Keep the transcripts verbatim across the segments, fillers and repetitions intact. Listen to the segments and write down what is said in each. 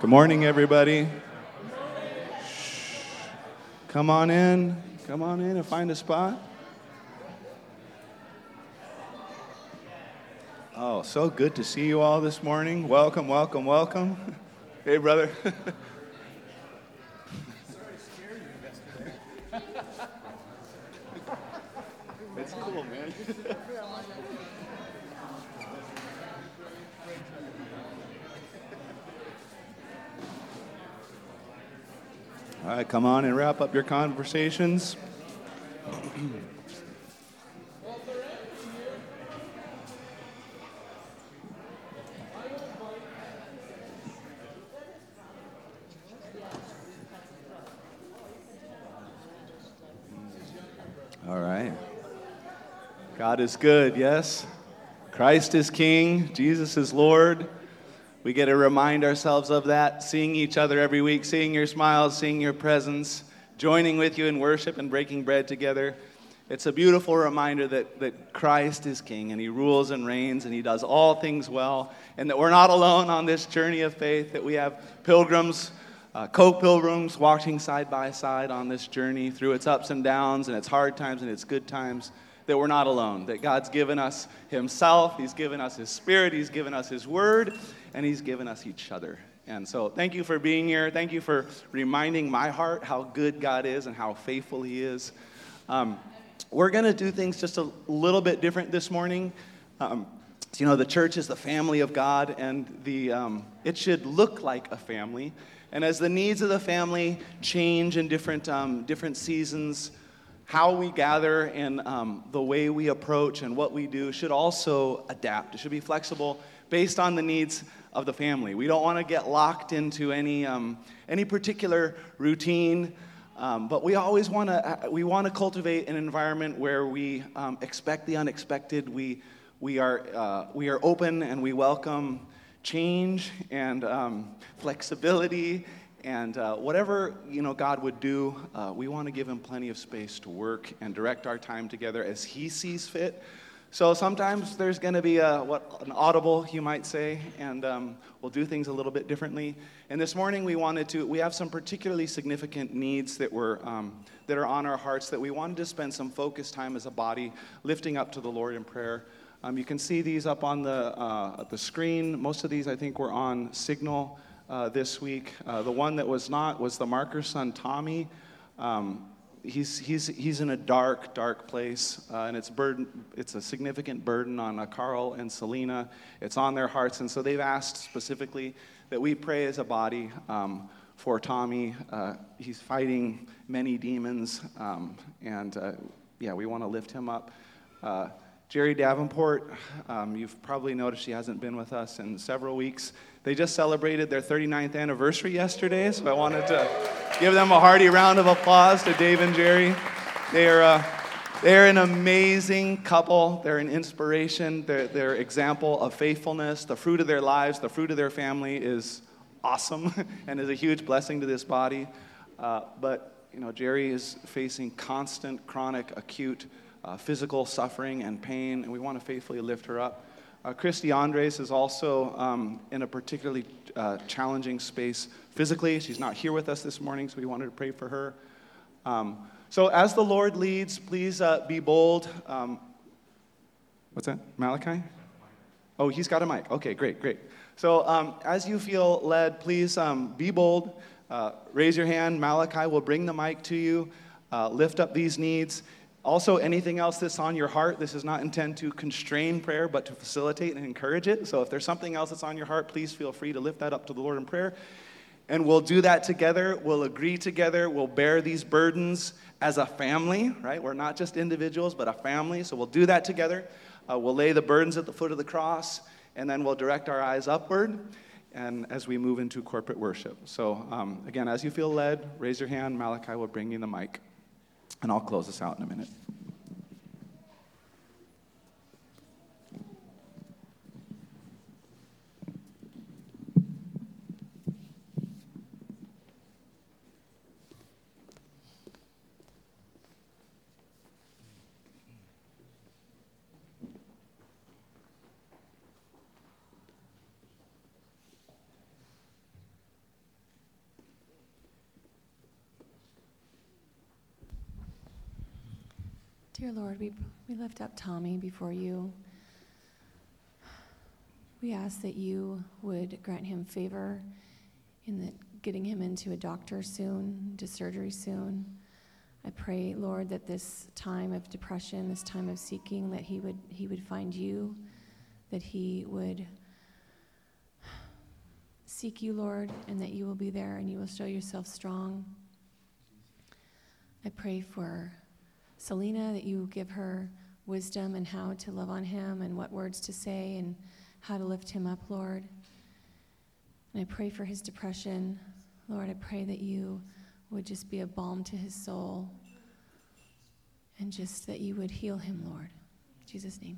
Good morning, everybody. Come on in. Come on in and find a spot. Oh, so good to see you all this morning. Welcome, welcome, welcome. Hey, brother. It's cool, man. All right, come on and wrap up your conversations. All right. God is good, yes? Christ is King. Jesus is Lord. We get to remind ourselves of that, seeing each other every week, seeing your smiles, seeing your presence, joining with you in worship and breaking bread together. It's a beautiful reminder that, that Christ is King, and He rules and reigns, and He does all things well, and that we're not alone on this journey of faith, that we have pilgrims, uh, co-pilgrims walking side by side on this journey through its ups and downs, and its hard times and its good times, that we're not alone, that God's given us Himself, He's given us His Spirit, He's given us His Word, and He's given us each other. And so thank you for being here. Thank you for reminding my heart how good God is and how faithful He is. Um, we're going to do things just a little bit different this morning. Um, you know, the church is the family of God, and the um, it should look like a family. And as the needs of the family change in different um, different seasons, how we gather and um, the way we approach and what we do should also adapt. It should be flexible based on the needs of the family. We don't want to get locked into any um, any particular routine, um, but we always want to we want to cultivate an environment where we um, expect the unexpected. We we are uh, we are open and we welcome change and um, flexibility. And uh, whatever, you know, God would do, uh, we want to give Him plenty of space to work and direct our time together as He sees fit. So sometimes there's going to be a, what an audible, you might say, and um, we'll do things a little bit differently. And this morning we wanted to, we have some particularly significant needs that were um, that are on our hearts that we wanted to spend some focused time as a body lifting up to the Lord in prayer. Um, you can see these up on the uh, the screen. Most of these, I think, were on Signal. Uh, this week. Uh, the one that was not was the Marker's son, Tommy. Um, he's he's he's in a dark, dark place, uh, and it's burden. It's a significant burden on uh, Carl and Selena. It's on their hearts, and so they've asked specifically that we pray as a body um, for Tommy. Uh, he's fighting many demons, um, and uh, yeah, we want to lift him up. Uh, Jerry Davenport, um, you've probably noticed she hasn't been with us in several weeks. They just celebrated their thirty-ninth anniversary yesterday, so I wanted to give them a hearty round of applause to Dave and Jerry. They are uh, they're an amazing couple. They're an inspiration. They're, they're example of faithfulness. The fruit of their lives, the fruit of their family is awesome and is a huge blessing to this body. Uh, but you know, Jerry is facing constant, chronic, acute uh, physical suffering and pain, and we want to faithfully lift her up. Uh, Christy Andres is also um, in a particularly uh, challenging space physically. She's not here with us this morning, so we wanted to pray for her. Um, so as the Lord leads, please uh, be bold. Um, what's that? Malachi? Oh, he's got a mic. Okay, great, great. So um, as you feel led, please um, be bold. Uh, raise your hand. Malachi will bring the mic to you. Uh, lift up these needs. Also, anything else that's on your heart, this is not intended to constrain prayer, but to facilitate and encourage it. So if there's something else that's on your heart, please feel free to lift that up to the Lord in prayer. And we'll do that together. We'll agree together. We'll bear these burdens as a family, right? We're not just individuals, but a family. So we'll do that together. Uh, we'll lay the burdens at the foot of the cross, and then we'll direct our eyes upward and as we move into corporate worship. So um, again, as you feel led, raise your hand. Malachi will bring you the mic. And I'll close this out in a minute. Dear Lord, we, we lift up Tommy before you. We ask that you would grant him favor in the, getting him into a doctor soon, to surgery soon. I pray, Lord, that this time of depression, this time of seeking, that he would he would find you, that he would seek you, Lord, and that you will be there and you will show yourself strong. I pray for Selena, that you give her wisdom and how to love on him and what words to say and how to lift him up, Lord. And I pray for his depression. Lord, I pray that you would just be a balm to his soul and just that you would heal him, Lord. In Jesus' name.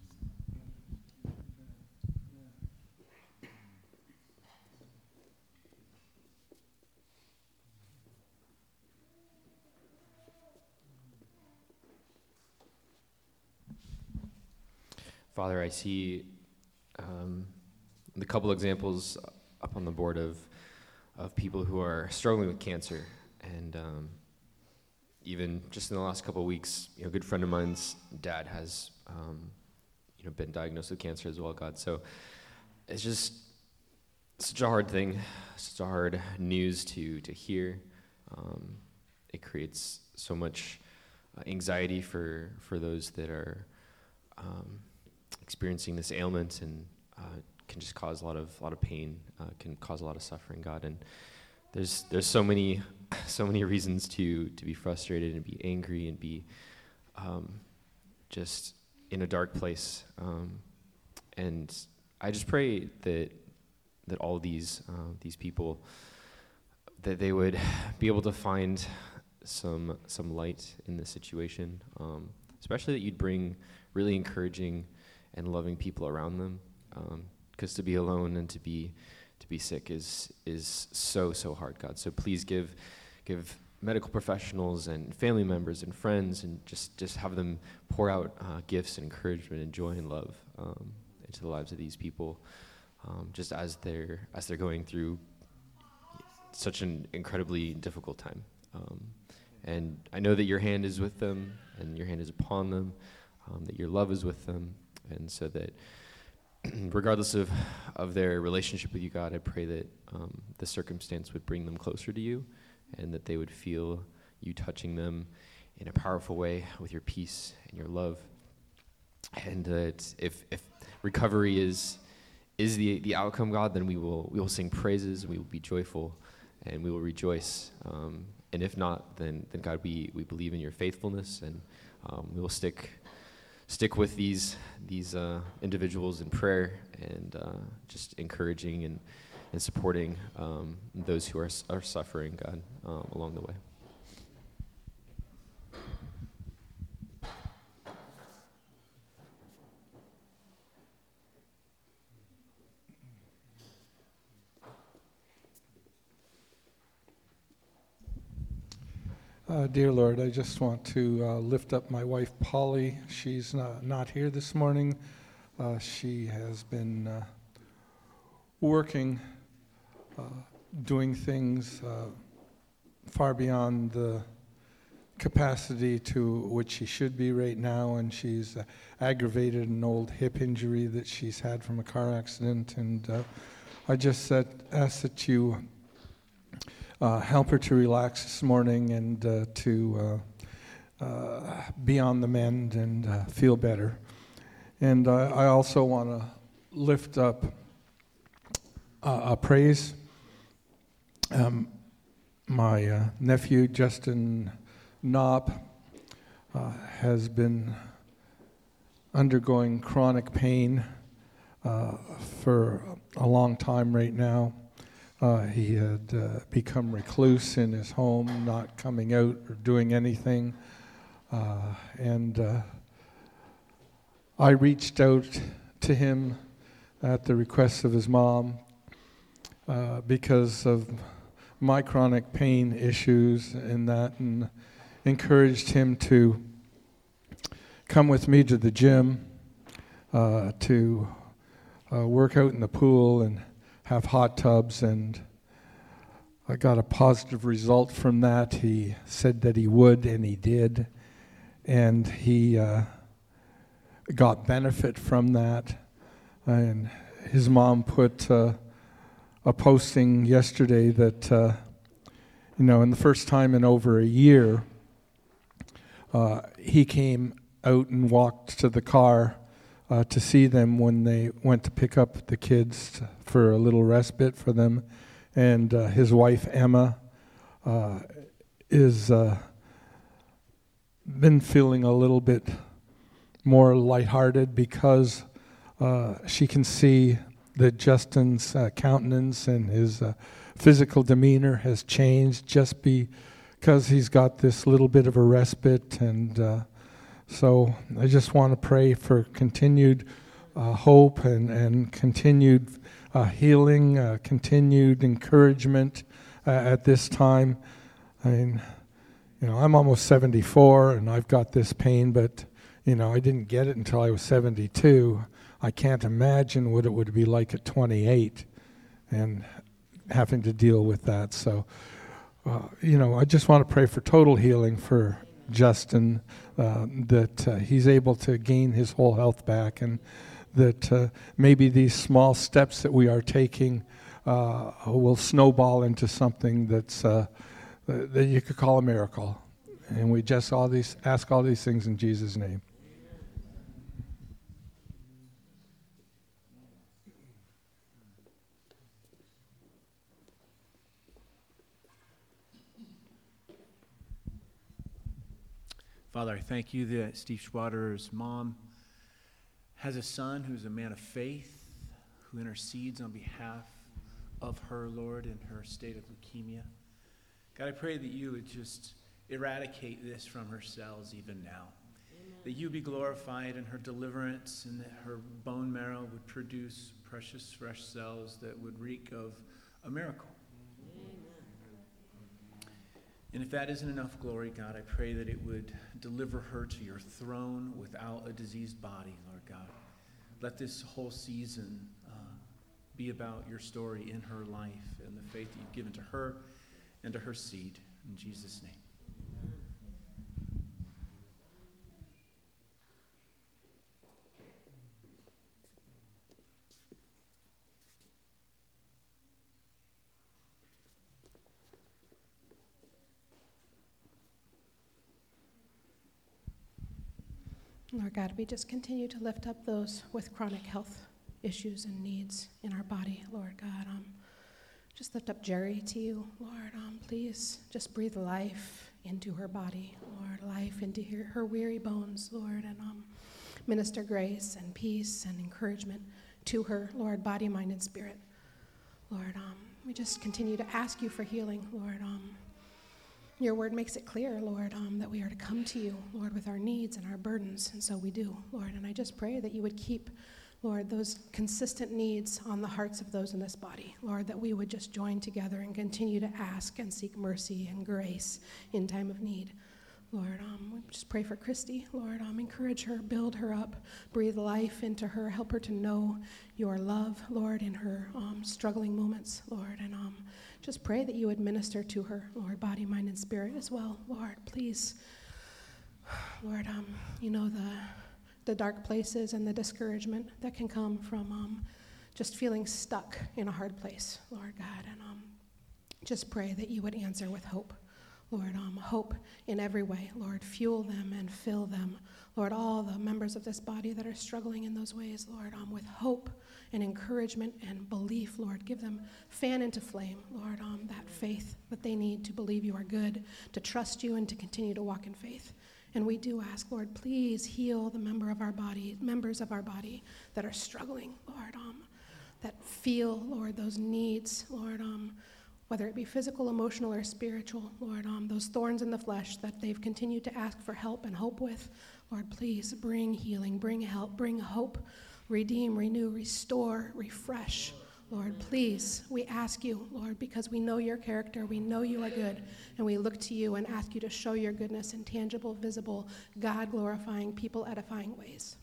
Father, I see um, the couple examples up on the board of of people who are struggling with cancer, and um, even just in the last couple of weeks, you know, a good friend of mine's dad has, um, you know, been diagnosed with cancer as well, God. So it's just such a hard thing, such a hard news to to hear. Um, it creates so much uh, anxiety for for those that are Um, experiencing this ailment, and uh, can just cause a lot of a lot of pain, uh, can cause a lot of suffering, God. And there's there's so many so many reasons to to be frustrated and be angry and be um, just in a dark place. Um, and I just pray that that all these uh, these people, that they would be able to find some some light in this situation, um, especially that you'd bring really encouraging and loving people around them, because um, to be alone and to be to be sick is is so so hard, God. So please give give medical professionals and family members and friends, and just just have them pour out uh, gifts and encouragement and joy and love um, into the lives of these people, um, just as they're as they're going through such an incredibly difficult time. Um, and I know that your hand is with them, and your hand is upon them, um, that your love is with them. And so that regardless of, of their relationship with you, God, I pray that um, the circumstance would bring them closer to you, and that they would feel you touching them in a powerful way with your peace and your love. And that if, if recovery is is the the outcome, God, then we will we will sing praises, and we will be joyful, and we will rejoice. Um, and if not, then then God, we, we believe in your faithfulness, and um, we will stick stick with these these uh, individuals in prayer, and uh, just encouraging and, and supporting um, those who are are suffering, God, um, along the way. Uh, dear Lord, I just want to uh, lift up my wife, Polly. She's not, not here this morning. Uh, she has been uh, working, uh, doing things uh, far beyond the capacity to which she should be right now, and she's uh, aggravated an old hip injury that she's had from a car accident. And uh, I just said, ask that you Uh, help her to relax this morning, and uh, to uh, uh, be on the mend and uh, feel better. And uh, I also want to lift up uh, a praise. Um, my uh, nephew, Justin Knopp, uh, has been undergoing chronic pain uh, for a long time right now. Uh, he had uh, become recluse in his home, not coming out or doing anything. Uh, and uh, I reached out to him at the request of his mom uh, because of my chronic pain issues and that, and encouraged him to come with me to the gym, uh, to uh, work out in the pool and have hot tubs, and I got a positive result from that. He said that he would, and he did. and he uh, got benefit from that. And his mom put uh, a posting yesterday that, uh, you know, in the first time in over a year, uh, he came out and walked to the car uh, to see them when they went to pick up the kids to, for a little respite for them. And uh, his wife, Emma, uh, is uh, been feeling a little bit more lighthearted because uh, she can see that Justin's uh, countenance and his uh, physical demeanor has changed just because he's got this little bit of a respite. And uh, so I just want to pray for continued uh, hope and, and continued uh, healing, uh, continued encouragement uh, at this time. I mean, you know, I'm almost seventy-four and I've got this pain, but, you know, I didn't get it until I was seventy-two. I can't imagine what it would be like at twenty-eight and having to deal with that. So, uh, you know, I just want to pray for total healing for Justin, uh, that uh, he's able to gain his whole health back, and that uh, maybe these small steps that we are taking uh, will snowball into something that's uh, that you could call a miracle. And we just all these ask all these things in Jesus' name. Father, I thank you that Steve Schwader's mom has a son who's a man of faith, who intercedes on behalf of her, Lord, in her state of leukemia. God, I pray that you would just eradicate this from her cells even now. Amen. That you be glorified in her deliverance, and that her bone marrow would produce precious, fresh cells that would reek of a miracle. And if that isn't enough glory, God, I pray that it would deliver her to your throne without a diseased body, Lord God. Let this whole season uh, be about your story in her life and the faith that you've given to her and to her seed. In Jesus' name. Lord God, we just continue to lift up those with chronic health issues and needs in our body, Lord God. Um, just lift up Jerry to you, Lord. Um, please just breathe life into her body, Lord, life into her, her weary bones, Lord, and um, minister grace and peace and encouragement to her, Lord, body, mind, and spirit. Lord, um, we just continue to ask you for healing, Lord. Um, Your word makes it clear, Lord, um, that we are to come to you, Lord, with our needs and our burdens, and so we do, Lord. And I just pray that you would keep, Lord, those consistent needs on the hearts of those in this body, Lord, that we would just join together and continue to ask and seek mercy and grace in time of need. Lord, um, we just pray for Christy, Lord, um, encourage her, build her up, breathe life into her, help her to know your love, Lord, in her um, struggling moments, Lord, and um, just pray that you would minister to her, Lord, body, mind, and spirit as well, Lord, please. Lord, um, you know the the dark places and the discouragement that can come from um, just feeling stuck in a hard place, Lord God, and um, just pray that you would answer with hope. Lord, um, hope in every way. Lord, fuel them and fill them. Lord, all the members of this body that are struggling in those ways, Lord, um, with hope and encouragement and belief, Lord, give them fan into flame, Lord, um, that faith that they need to believe you are good, to trust you, and to continue to walk in faith. And we do ask, Lord, please heal the member of our body, members of our body that are struggling, Lord, um, that feel, Lord, those needs, Lord, um, whether it be physical, emotional, or spiritual, Lord, um, those thorns in the flesh that they've continued to ask for help and hope with, Lord, please bring healing, bring help, bring hope, redeem, renew, restore, refresh. Lord, please, we ask you, Lord, because we know your character, we know you are good, and we look to you and ask you to show your goodness in tangible, visible, God-glorifying, people-edifying ways.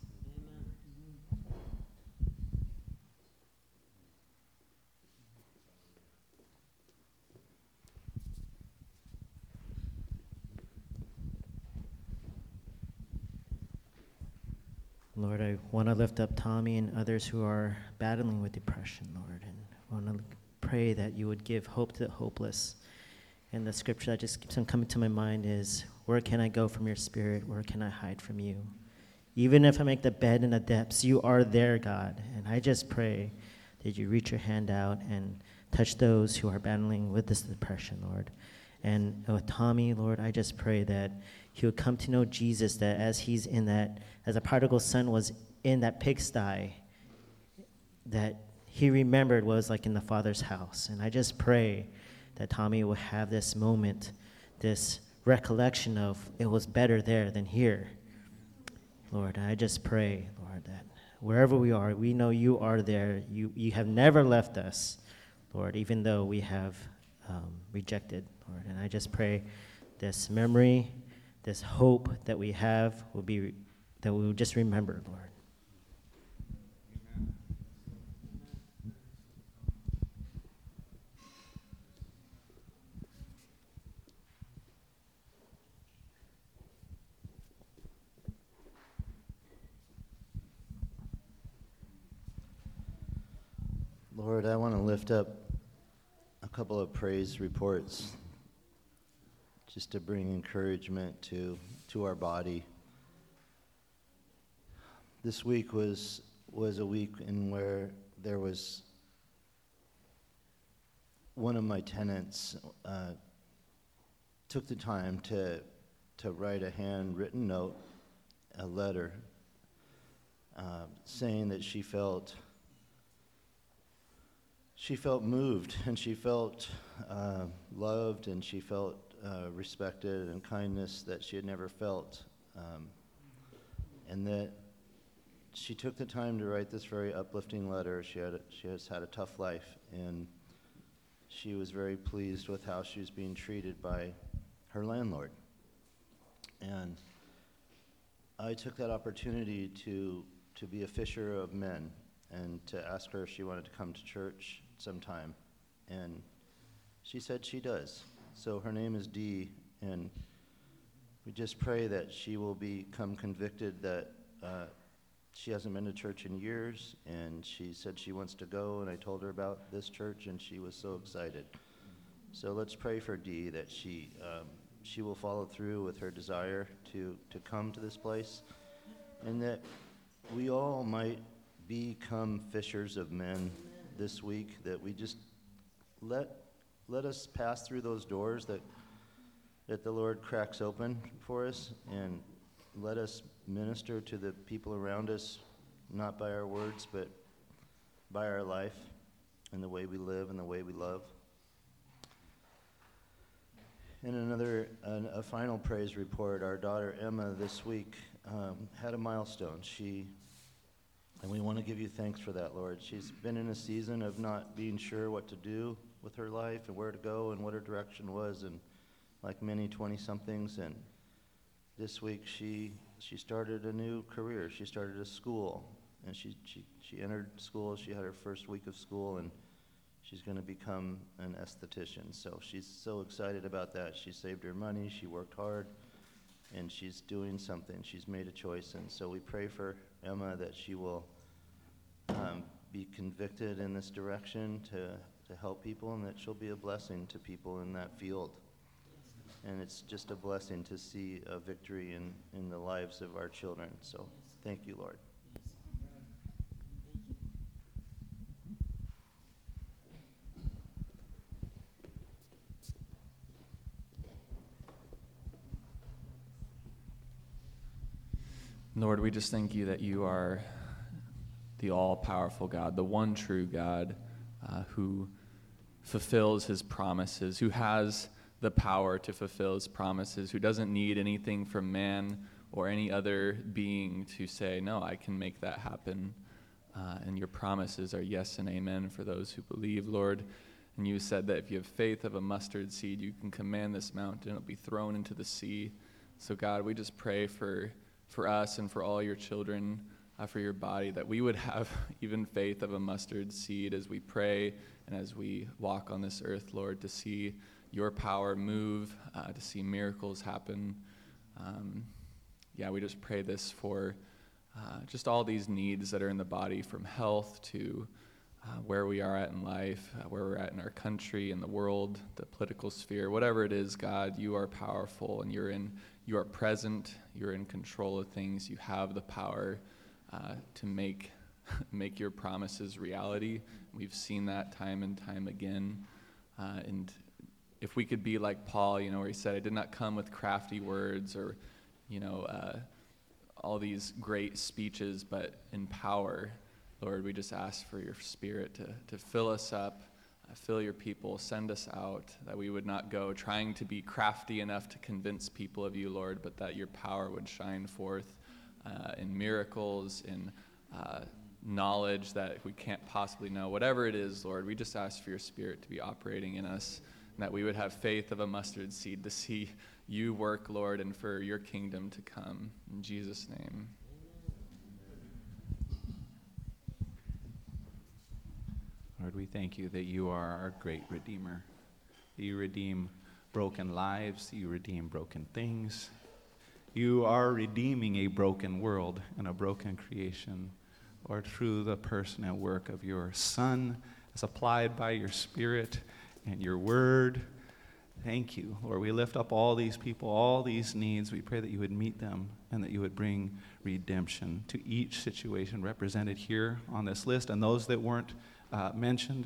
Lord, I want to lift up Tommy and others who are battling with depression, Lord, and I want to pray that you would give hope to the hopeless. And the scripture that just keeps on coming to my mind is, where can I go from your spirit? Where can I hide from you? Even if I make the bed in the depths, you are there, God. And I just pray that you reach your hand out and touch those who are battling with this depression, Lord. And with Tommy, Lord, I just pray that he would come to know Jesus, that as he's in that, as a prodigal son was in that pigsty, that he remembered what it was like in the Father's house. And I just pray that Tommy will have this moment, this recollection of it was better there than here. Lord, I just pray, Lord, that wherever we are, we know you are there. You, you have never left us, Lord, even though we have um, rejected, Lord. And I just pray this memory, this hope that we have will be, that we will just remember, Lord. Lord, I want to lift up a couple of praise reports just to bring encouragement to, to our body. This week was was a week in where there was one of my tenants uh, took the time to to write a handwritten note, a letter, uh, saying that she felt she felt moved and she felt uh, loved and she felt uh, respected and kindness that she had never felt, um, and that she took the time to write this very uplifting letter. She had a, she has had a tough life, and she was very pleased with how she was being treated by her landlord. And I took that opportunity to to be a fisher of men and to ask her if she wanted to come to church sometime. And she said she does. So her name is Dee, and we just pray that she will become convicted that uh, she hasn't been to church in years, and she said she wants to go, and I told her about this church, and she was so excited. So let's pray for Dee that she um, she will follow through with her desire to, to come to this place, and that we all might become fishers of men this week, that we just let let us pass through those doors that that the Lord cracks open for us, and let us minister to the people around us, not by our words, but by our life and the way we live and the way we love. And another, an, a final praise report, our daughter Emma this week um, had a milestone. She, and we want to give you thanks for that, Lord. She's been in a season of not being sure what to do with her life and where to go and what her direction was, and like many twenty-somethings, and this week she she started a new career. She started a school, and she, she, she entered school. She had her first week of school, and she's going to become an esthetician. So she's so excited about that. She saved her money. She worked hard, and she's doing something. She's made a choice, and so we pray for Emma that she will um, be convicted in this direction to, to help people, and that she'll be a blessing to people in that field. And it's just a blessing to see a victory in, in the lives of our children. So thank you, Lord. Lord, we just thank you that you are the all-powerful God, the one true God uh, who fulfills his promises, who has the power to fulfill his promises, who doesn't need anything from man or any other being to say, no, I can make that happen. Uh, and your promises are yes and amen for those who believe, Lord. And you said that if you have faith of a mustard seed, you can command this mountain, it'll be thrown into the sea. So God, we just pray for, for us and for all your children, uh, for your body, that we would have even faith of a mustard seed as we pray and as we walk on this earth, Lord, to see your power move, uh, to see miracles happen. Um, yeah, we just pray this for uh, just all these needs that are in the body, from health to uh, where we are at in life, uh, where we're at in our country, in the world, the political sphere, whatever it is, God, you are powerful, and you're in, you are present, you're in control of things, you have the power uh, to make make your promises reality. We've seen that time and time again. Uh, and if we could be like Paul, you know, where he said, I did not come with crafty words or, you know, uh, all these great speeches, but in power, Lord, we just ask for your Spirit to, to fill us up, uh, fill your people, send us out, that we would not go trying to be crafty enough to convince people of you, Lord, but that your power would shine forth uh, in miracles, in uh, knowledge that we can't possibly know. Whatever it is, Lord, we just ask for your Spirit to be operating in us, and that we would have faith of a mustard seed to see you work, Lord, and for your kingdom to come. In Jesus' name. Lord, we thank you that you are our great Redeemer, that you redeem broken lives, that you redeem broken things. You are redeeming a broken world and a broken creation, Lord, through the person and work of your Son, as applied by your Spirit and your word. Thank you, Lord. We lift up all these people, all these needs. We pray that you would meet them and that you would bring redemption to each situation represented here on this list, and those that weren't uh, mentioned,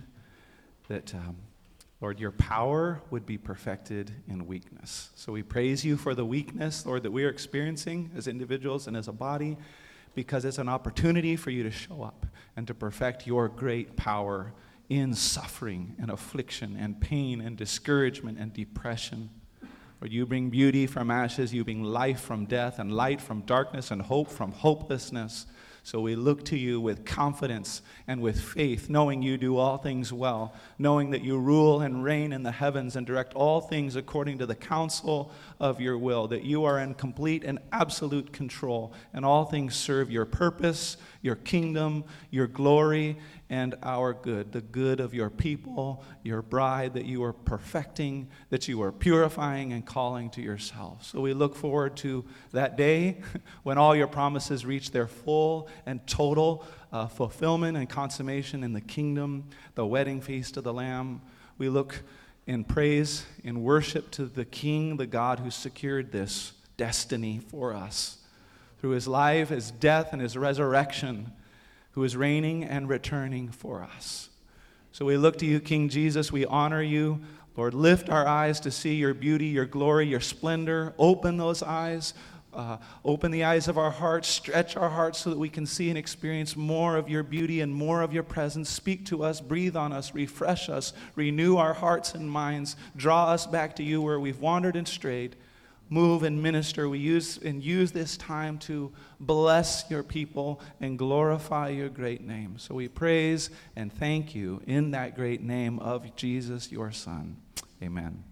that, um, Lord, your power would be perfected in weakness. So we praise you for the weakness, Lord, that we are experiencing as individuals and as a body, because it's an opportunity for you to show up and to perfect your great power in suffering and affliction and pain and discouragement and depression. Lord, you bring beauty from ashes, you bring life from death, and light from darkness, and hope from hopelessness. So we look to you with confidence and with faith, knowing you do all things well, knowing that you rule and reign in the heavens and direct all things according to the counsel of your will, that you are in complete and absolute control, and all things serve your purpose, your kingdom, your glory, and our good, the good of your people, your bride, that you are perfecting, that you are purifying and calling to yourself. So we look forward to that day when all your promises reach their full and total uh, fulfillment and consummation in the kingdom, the wedding feast of the Lamb. We look in praise, in worship to the King, the God who secured this destiny for us through his life, his death, and his resurrection, who is reigning and returning for us. So we look to you, King Jesus. We honor you. Lord, lift our eyes to see your beauty, your glory, your splendor. Open those eyes. Uh, open the eyes of our hearts. Stretch our hearts so that we can see and experience more of your beauty and more of your presence. Speak to us. Breathe on us. Refresh us. Renew our hearts and minds. Draw us back to you where we've wandered and strayed. Move and minister. We use and use this time to bless your people and glorify your great name. So we praise and thank you in that great name of Jesus, your Son. Amen.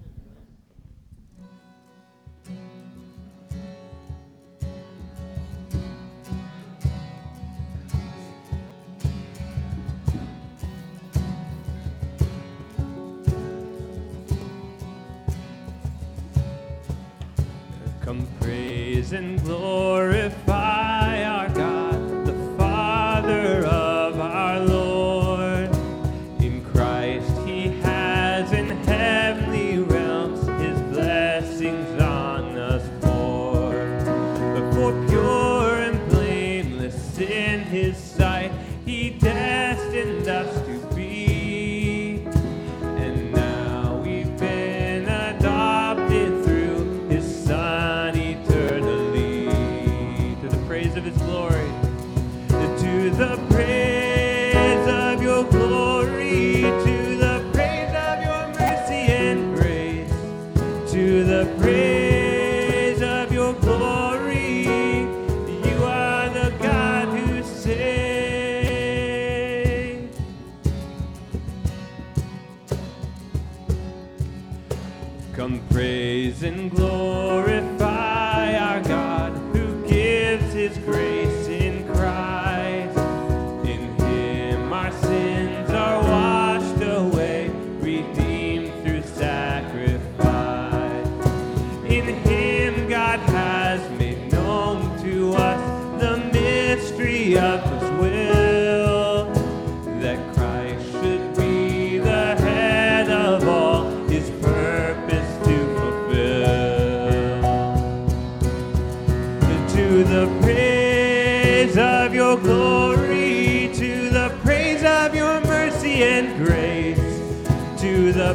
Come praise and glorify our God, the Father of our Lord. In Christ he has in heavenly realms his blessings on us poured. But for pure and blameless in his sight, he destined us to be. And now we've been adopted through his Son of his glory, to the praise of your glory, to the praise of your mercy and grace, to the praise of your glory. You are the God who saves. Come praise and glorify our God, his grace in Christ. In him our sins are washed away, redeemed through sacrifice. In him God has made known to us the mystery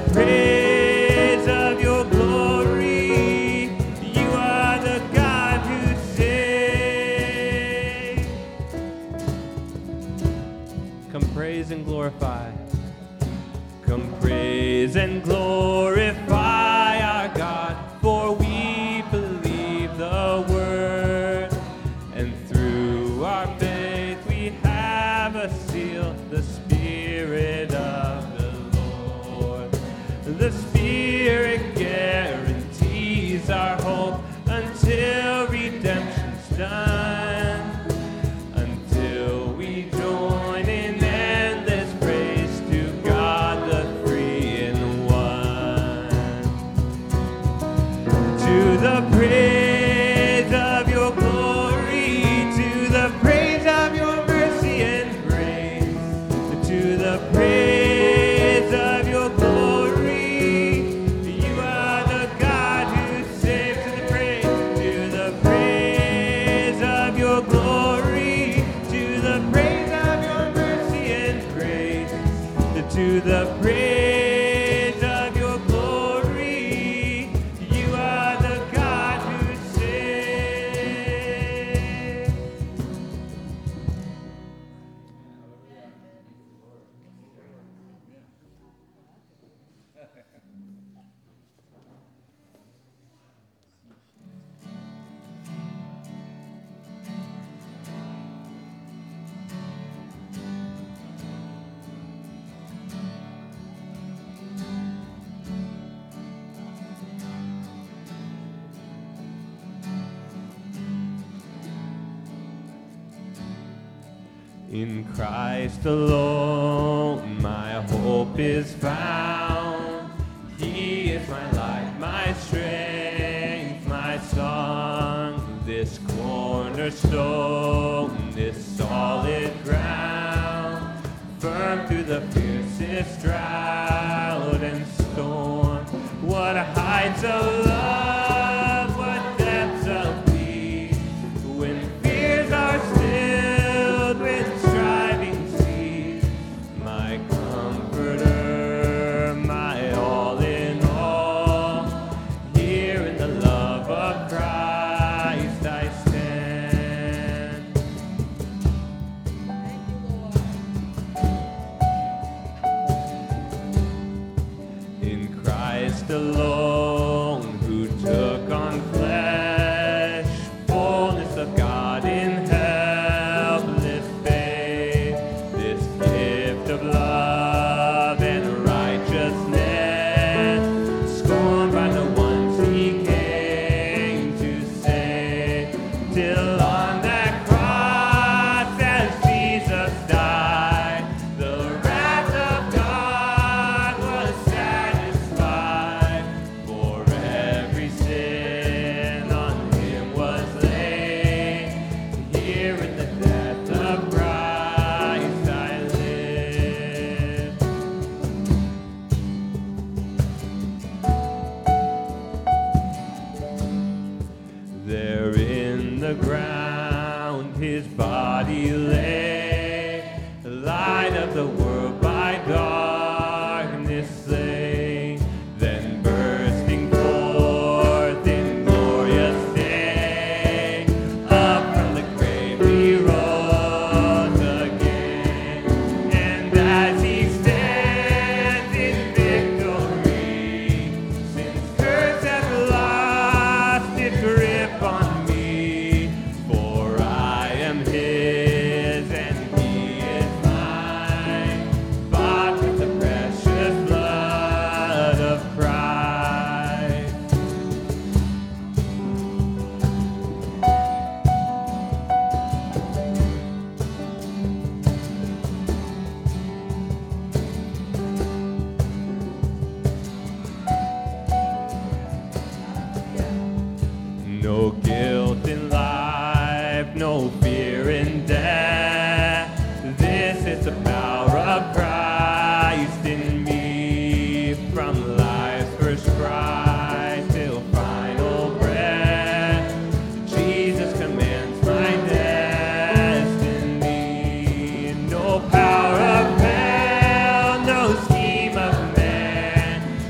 praise of your glory. You are the God who saves. Come praise and glorify. Come praise and glorify our God, for we believe the word, and through our faith we have a seal, the Spirit of the Lord. The Spirit guarantees our hope until redemption's done, until we join in endless praise to God the three in one. To the praise of your glory, to the praise of your mercy and grace, to the praise of your glory. You are the God who saves. To the praise, to the praise of your glory, to the praise of your mercy and grace, to the praise of your glory. You are the God who saves. In Christ alone my hope is found. He is my life, my strength, my song. This cornerstone, this solid ground, firm through the fiercest drought and storm. What heights of love, what depths of peace, when fears are stilled, when striving cease. My comforter, my all in all, here in the love of Christ I stand. In Christ alone, who took on flesh, fullness of God in helpless faith, this gift of love and righteousness, scorned by the ones he came to save, till on that cross as Jesus died, the wrath of God was satisfied, for every sin on him was laid. Here in the death of Christ I live. There in the ground his body lay, the light of the world by darkness slain, then bursting forth in glorious day, up from the grave he rose again, and as he stands in victory, sin's curse has lost its grip on me, for I am his and he is mine, bought with the precious blood of Christ. No guilt in life, no fear in death. This is the power of Christ in me, from life's first cry till final breath. Jesus commands my destiny. No power of hell, no scheme of man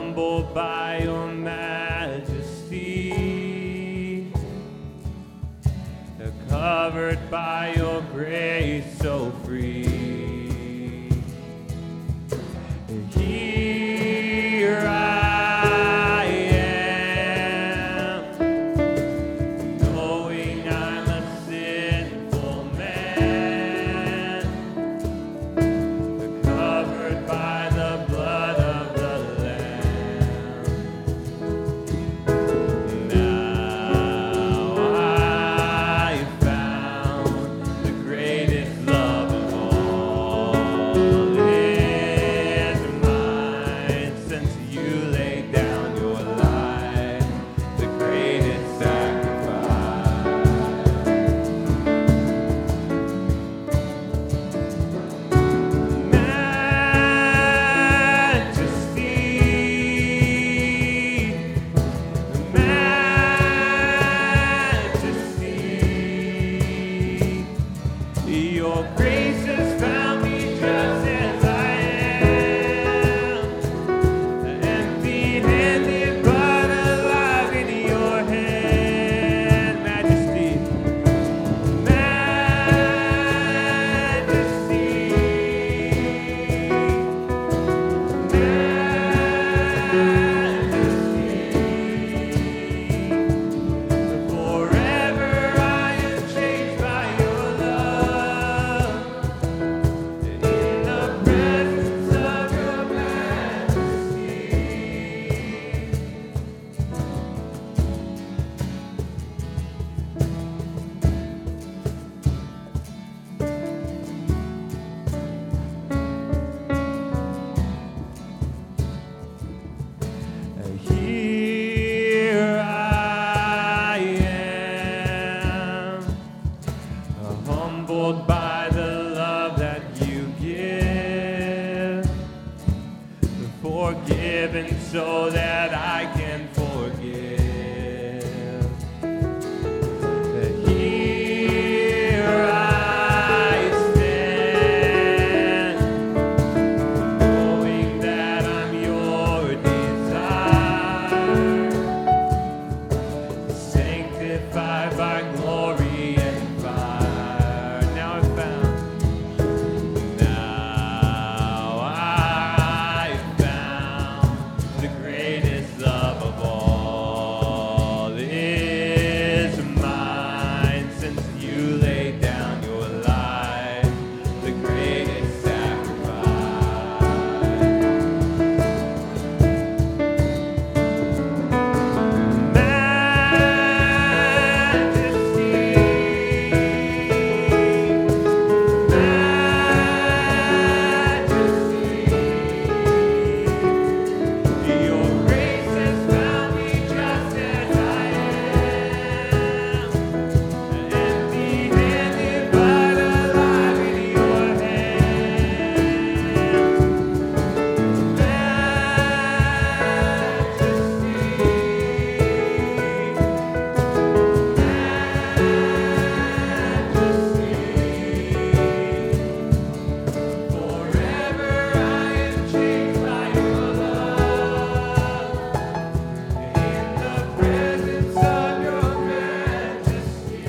humbled by your majesty, covered by your grace so free. Here I am, knowing I'm a sinful man, covered by the blood of the Lamb. Now I found the greatest love of all is mine, since you laid down your life, the greatest Majesty, majesty, your grace has found me just as I am, empty-handed but alive in your hand. Majesty, forever I am changed by your love, in the presence of your majesty. Here I am, humbled by the love that you give, forgiven so that I can forgive. Here I stand, knowing that I'm your desire, sanctified by glory and fire. Now I found, now I found the greatest love of all is mine, since you laid down your life, the greatest sacrifice. Majesty, your grace has found me just as I am, empty-handed but alive in your hand. Forever I am changed by your love, in the presence of your majesty.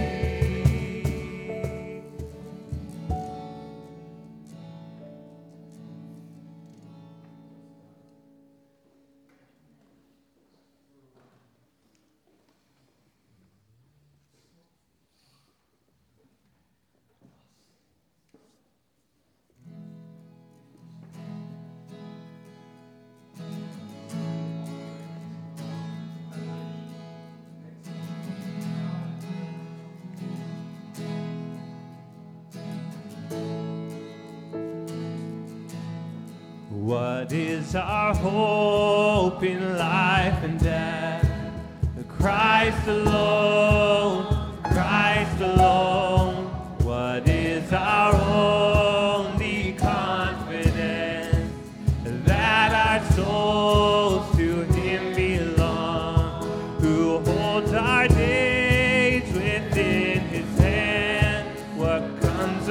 What is our hope in life and death? Christ alone, Christ alone. What is our only confidence? That our souls to Him belong, who holds our days within His hand. What comes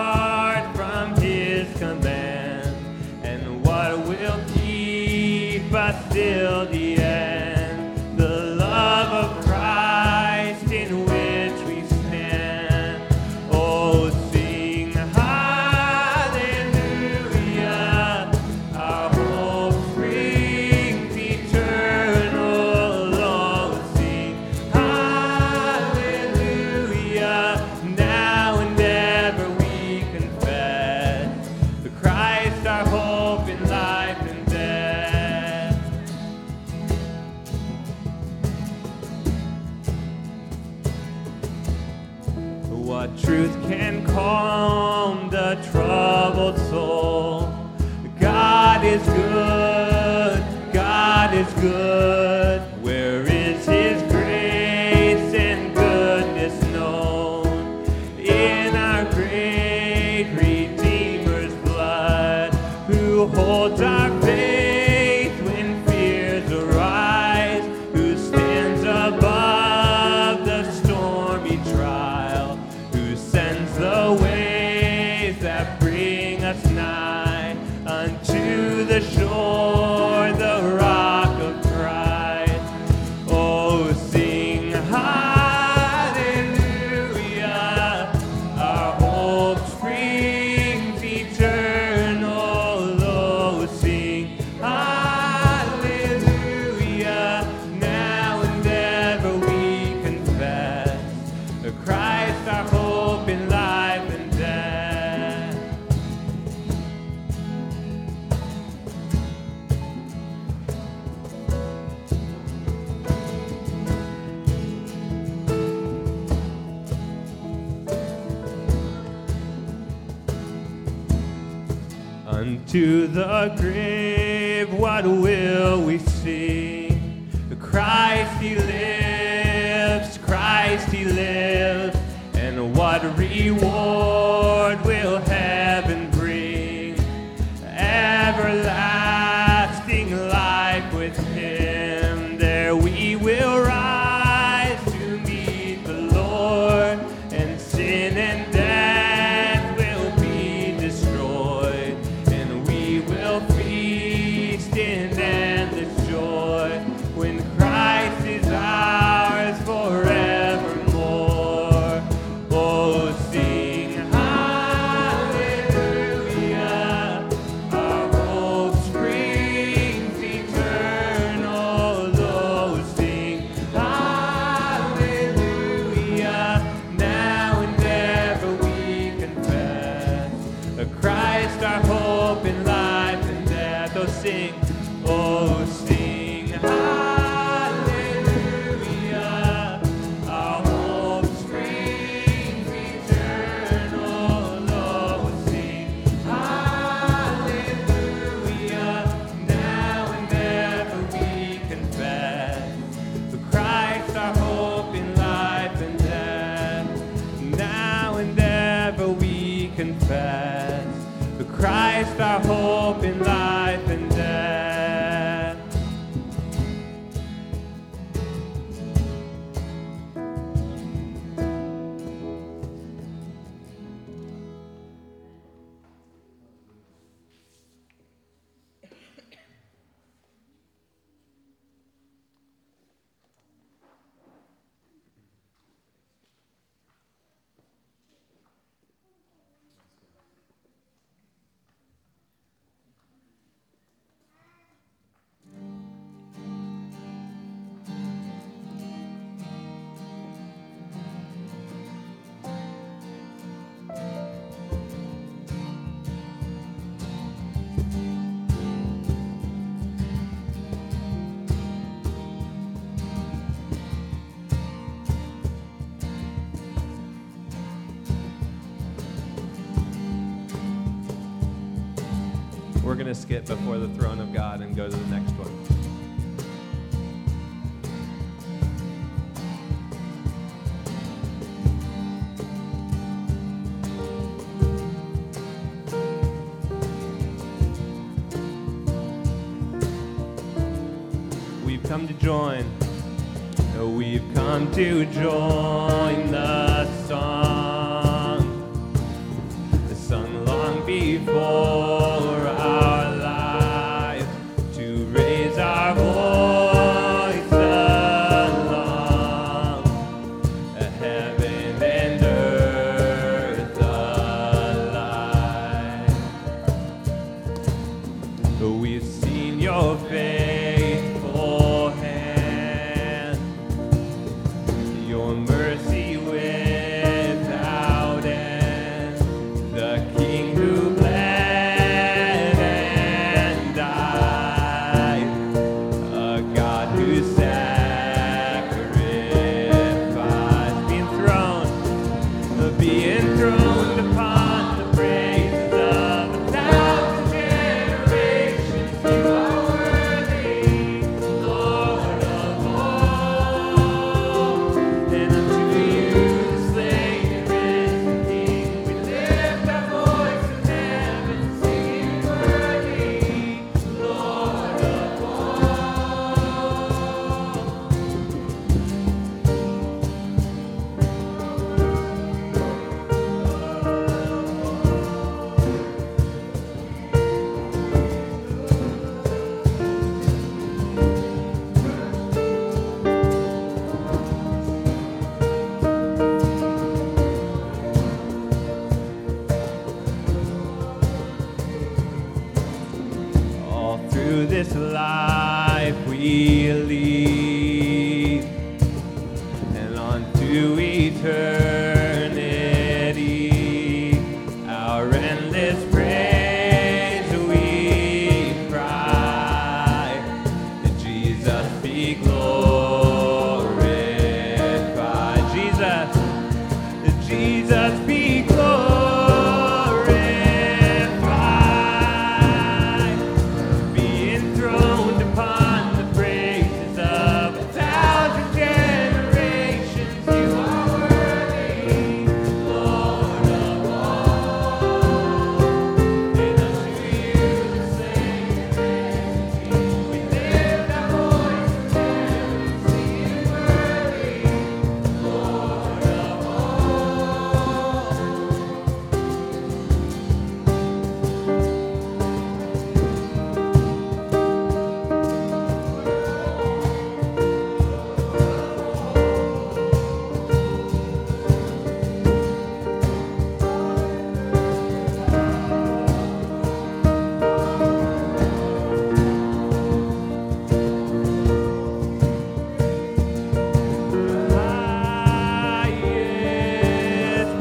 apart from His command, and what will keep but still the end. The love of Christ in which we stand. Oh, sing hallelujah. Our hope springs eternal. Oh, sing hallelujah. Now and ever we confess the Christ our hope in life and death. What truth can calm the troubled soul? God is good, God is good. Where is his grace and goodness known? In our great Redeemer's blood, who holds our faith when fears arise, who stands above the stormy trial, who sends the waves that bring us nigh unto the shore, the rock of Christ. Oh, sing hallelujah. Our hope springs eternal. Oh, sing hallelujah. Now and ever we confess the Christ our hope in life and death. Unto the grave, what will we sing? Christ he lives, Christ he lives, and what reward will heaven bring? Everlasting life with him, there we will rise to meet the Lord, and sin and death will be destroyed, and we will feast in endless joy when Christ is ours forevermore. Oh, sing hallelujah. Our hope springs eternal. Oh, sing hallelujah. Now and ever we confess the Christ our hope in life and death. Oh, sing, oh, sing hallelujah. Our hope springs eternal. Oh, sing hallelujah. Now and ever we confess the Christ our hope in life and death. Now and ever we confess the Christ our hope in life and death. We're going to skip before the throne of God and go to the next one. We've come to join, oh, we've come to join the song, the sung long before our lives, to raise our We've seen your faithful hand, your mercy without end, the King who bled and died, a God who sacrificed, be enthroned, be enthroned upon the praises of a thousand generations. You are worthy, Lord of all, and unto you, the slain and risen King, we lift our voice in heaven, singing, worthy, Lord of all. All through this life we lead, and on to eternity, our endless praise we cry, that Jesus be glorified. Jesus, that Jesus be glorified, be enthroned upon the praises of a thousand generations. You are worthy, Lord of all, and unto you the slain and risen King, we lift our voice in heaven, singing, worthy, Lord of highest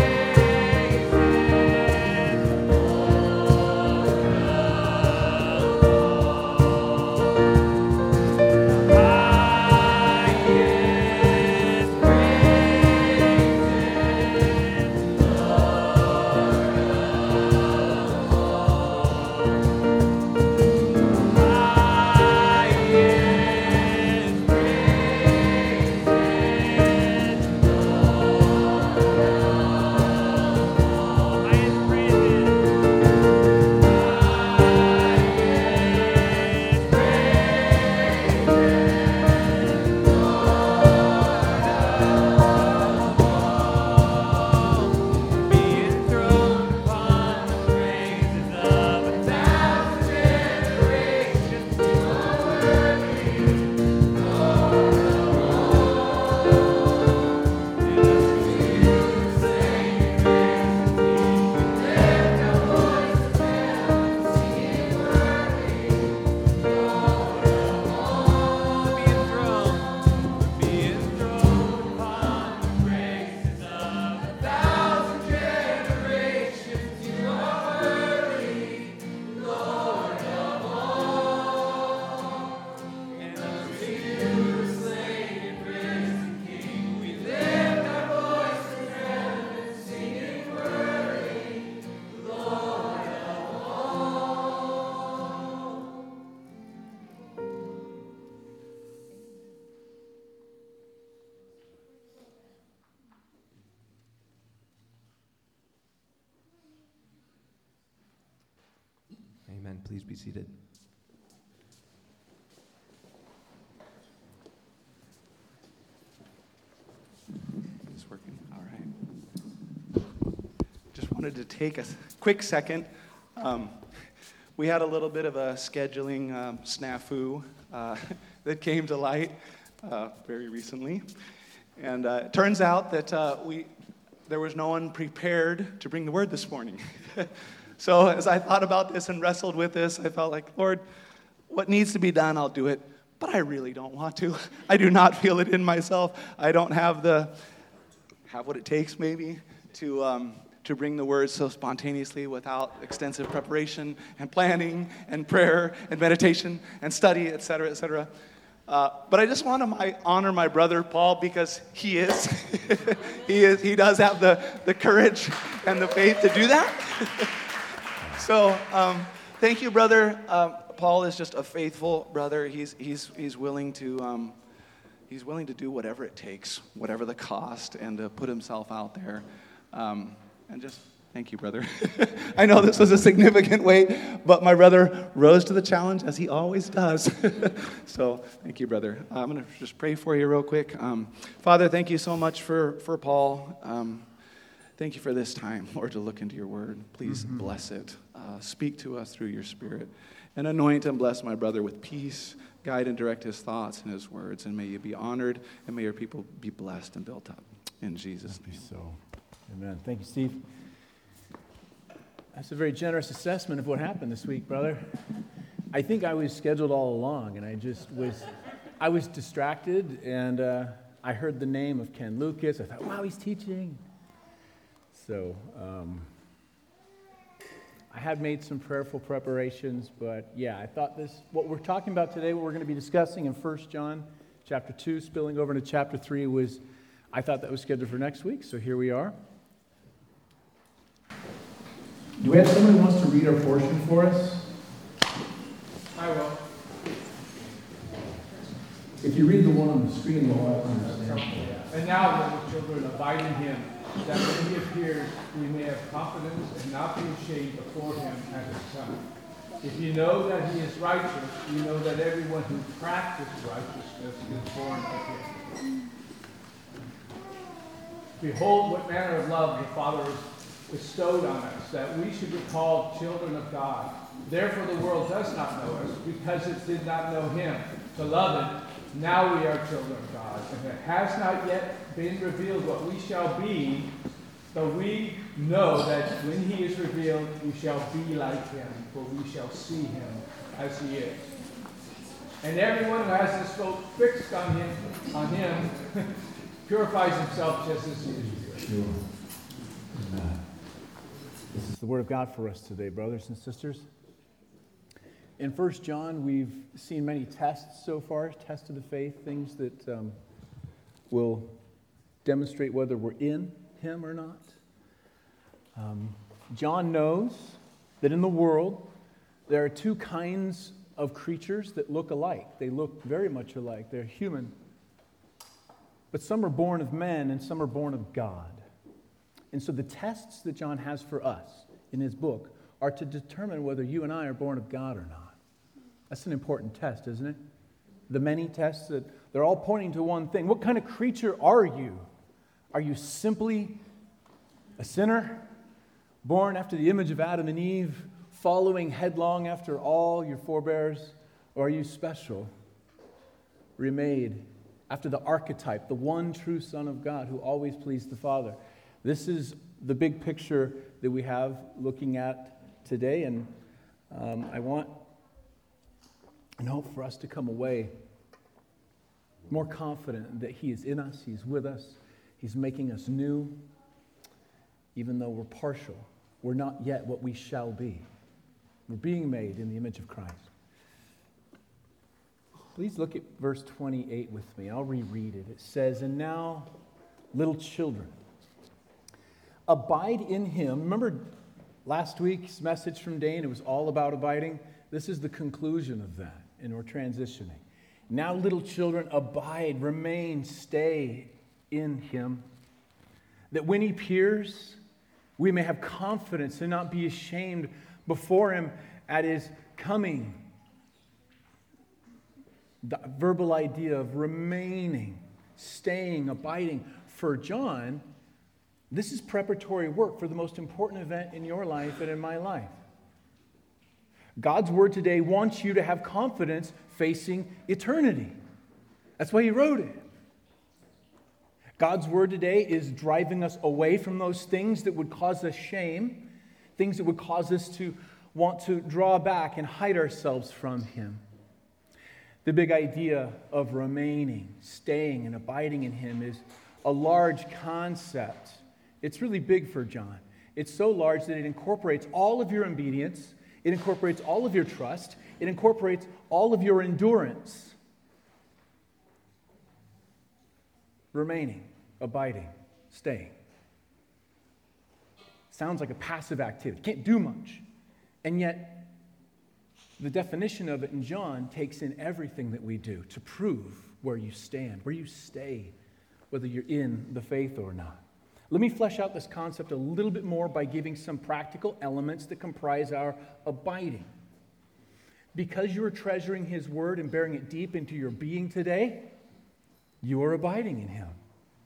Amen. Please be seated. Is this working? All right. Just wanted to take a quick second. Um, we had a little bit of a scheduling um, snafu uh, that came to light uh, very recently. And uh, it turns out that uh, we there was no one prepared to bring the word this morning. So as I thought about this and wrestled with this, I felt like, Lord, what needs to be done, I'll do it. But I really don't want to. I do not feel it in myself. I don't have the, have what it takes maybe to um, to bring the words so spontaneously without extensive preparation and planning and prayer and meditation and study, et cetera, et cetera. Uh, but I just want to my, honor my brother Paul because he is, he is, he does have the, the courage and the faith to do that. So um, thank you, brother. Uh, Paul is just a faithful brother. He's he's he's willing to um, he's willing to do whatever it takes, whatever the cost, and to put himself out there. Um, and just thank you, brother. I know this was a significant weight, but my brother rose to the challenge as he always does. So thank you, brother. Uh, I'm going to just pray for you real quick. Um, Father, thank you so much for for Paul. Um, thank you for this time, Lord, to look into your word. Please mm-hmm. bless it. Uh, speak to us through your Spirit. And anoint and bless my brother with peace. Guide and direct his thoughts and his words. And may you be honored, and may your people be blessed and built up. In Jesus' name. So, amen. Thank you, Steve. That's a very generous assessment of what happened this week, brother. I think I was scheduled all along, and I just was, I was distracted, and uh, I heard the name of Ken Lucas. I thought, wow, he's teaching. So, um, I had made some prayerful preparations, but yeah, I thought this, what we're talking about today, what we're going to be discussing in First John chapter two, spilling over into chapter three, was, I thought that was scheduled for next week, so here we are. Do we have someone who wants to read our portion for us? I will. If you read the one on the screen, you'll all understand. And now, little children, abide in him, that when he appears, we may have confidence and not be ashamed before him as his son. If you know that he is righteous, you know that everyone who practices righteousness is born of him. Behold, what manner of love the Father has bestowed on us, that we should be called children of God. Therefore the world does not know us, because it did not know him. Beloved, now we are children of God, and it has not yet been revealed what we shall be, but we know that when he is revealed, we shall be like him, for we shall see him as he is. And everyone who has his hope fixed on him, on him, purifies himself just as he is pure. Sure. Amen. This is the word of God for us today, brothers and sisters. In First John, we've seen many tests so far, tests of the faith, things that um, will demonstrate whether we're in him or not. Um, John knows that in the world, there are two kinds of creatures that look alike. They look very much alike. They're human. But some are born of men and some are born of God. And so the tests that John has for us in his book are to determine whether you and I are born of God or not. That's an important test, isn't it? The many tests, that they're all pointing to one thing. What kind of creature are you? Are you simply a sinner, born after the image of Adam and Eve, following headlong after all your forebears? Or are you special, remade after the archetype, the one true Son of God who always pleased the Father? This is the big picture that we have looking at today, and um, I want and hope for us to come away more confident that he is in us, he's with us, he's making us new, even though we're partial. We're not yet what we shall be. We're being made in the image of Christ. Please look at verse twenty-eight with me. I'll reread it. It says, "And now, little children, abide in him." Remember last week's message from Dane? It was all about abiding. This is the conclusion of that, and we're transitioning. Now, little children, abide, remain, stay in him, that when he appears, we may have confidence and not be ashamed before him at his coming. The verbal idea of remaining, staying, abiding. For John, this is preparatory work for the most important event in your life and in my life. God's word today wants you to have confidence facing eternity. That's why he wrote it. God's word today is driving us away from those things that would cause us shame, things that would cause us to want to draw back and hide ourselves from him. The big idea of remaining, staying, and abiding in him is a large concept. It's really big for John. It's so large that it incorporates all of your obedience, it incorporates all of your trust, it incorporates all of your endurance. Remaining, abiding, staying. Sounds like a passive activity. Can't do much. And yet, the definition of it in John takes in everything that we do to prove where you stand, where you stay, whether you're in the faith or not. Let me flesh out this concept a little bit more by giving some practical elements that comprise our abiding. Because you are treasuring his word and bearing it deep into your being today, you are abiding in him.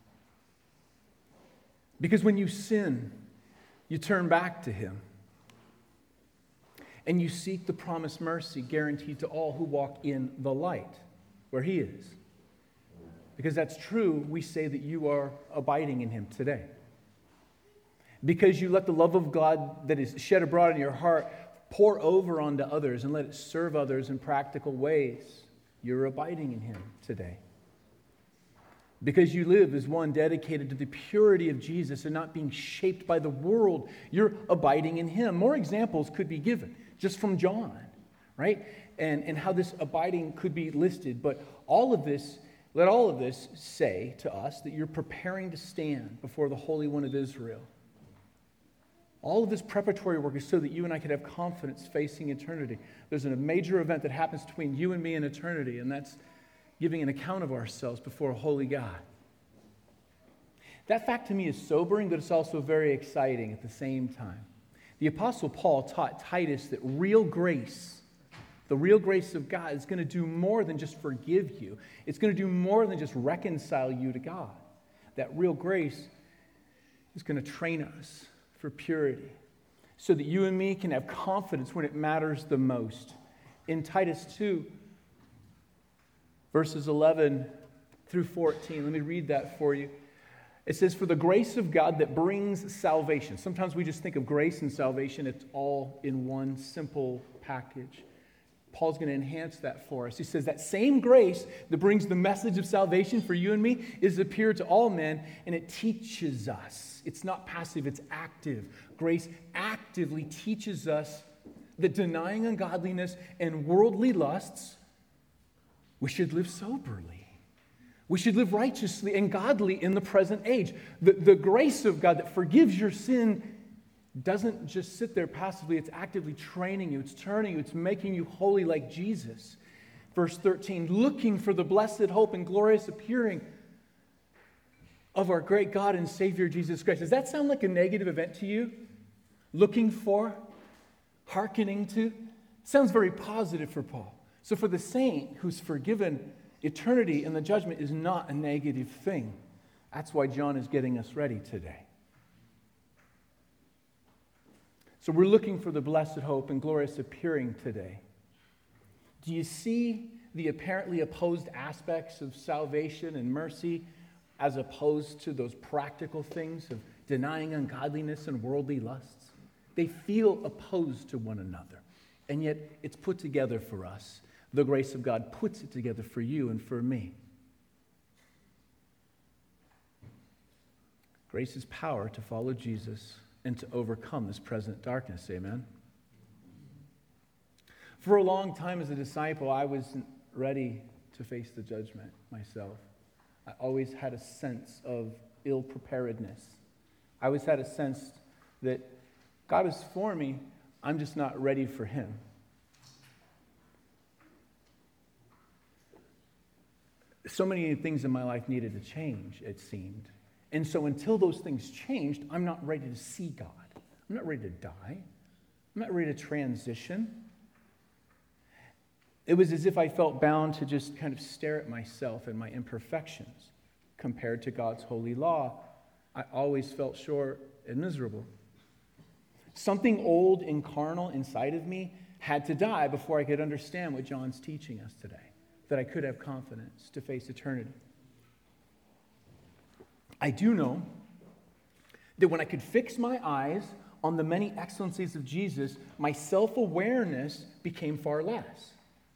Because when you sin, you turn back to him. And you seek the promised mercy guaranteed to all who walk in the light, where he is. Because that's true, we say that you are abiding in him today. Because you let the love of God that is shed abroad in your heart pour over onto others and let it serve others in practical ways, you're abiding in him today. Because you live as one dedicated to the purity of Jesus and not being shaped by the world, you're abiding in him. More examples could be given just from John, right? And, and how this abiding could be listed. But all of this, let all of this say to us that you're preparing to stand before the Holy One of Israel. All of this preparatory work is so that you and I could have confidence facing eternity. There's a major event that happens between you and me and eternity, and that's giving an account of ourselves before a holy God. That fact to me is sobering, but it's also very exciting at the same time. The Apostle Paul taught Titus that real grace, the real grace of God, is going to do more than just forgive you. It's going to do more than just reconcile you to God. That real grace is going to train us for purity, so that you and me can have confidence when it matters the most. In Titus two, verses eleven through fourteen, let me read that for you. It says, "For the grace of God that brings salvation." Sometimes we just think of grace and salvation, it's all in one simple package. Paul's going to enhance that for us. He says that same grace that brings the message of salvation for you and me is appeared to all men, and it teaches us. It's not passive, it's active. Grace actively teaches us that denying ungodliness and worldly lusts, we should live soberly. We should live righteously and godly in the present age. The, the grace of God that forgives your sin doesn't just sit there passively. It's actively training you. It's turning you. It's making you holy like Jesus. Verse thirteen, looking for the blessed hope and glorious appearing of our great God and Savior Jesus Christ. Does that sound like a negative event to you? Looking for? Hearkening to? Sounds very positive for Paul. So for the saint who's forgiven, eternity and the judgment is not a negative thing. That's why John is getting us ready today. So we're looking for the blessed hope and glorious appearing today. Do you see the apparently opposed aspects of salvation and mercy as opposed to those practical things of denying ungodliness and worldly lusts? They feel opposed to one another, and yet it's put together for us. The grace of God puts it together for you and for me. Grace is power to follow Jesus and to overcome this present darkness. Amen. For a long time as a disciple, I wasn't ready to face the judgment myself. I always had a sense of ill-preparedness. I always had a sense that God is for me, I'm just not ready for him. So many things in my life needed to change, it seemed. And so until those things changed, I'm not ready to see God. I'm not ready to die. I'm not ready to transition. It was as if I felt bound to just kind of stare at myself and my imperfections compared to God's holy law. I always felt short and miserable. Something old and carnal inside of me had to die before I could understand what John's teaching us today, that I could have confidence to face eternity. I do know that when I could fix my eyes on the many excellencies of Jesus, my self-awareness became far less.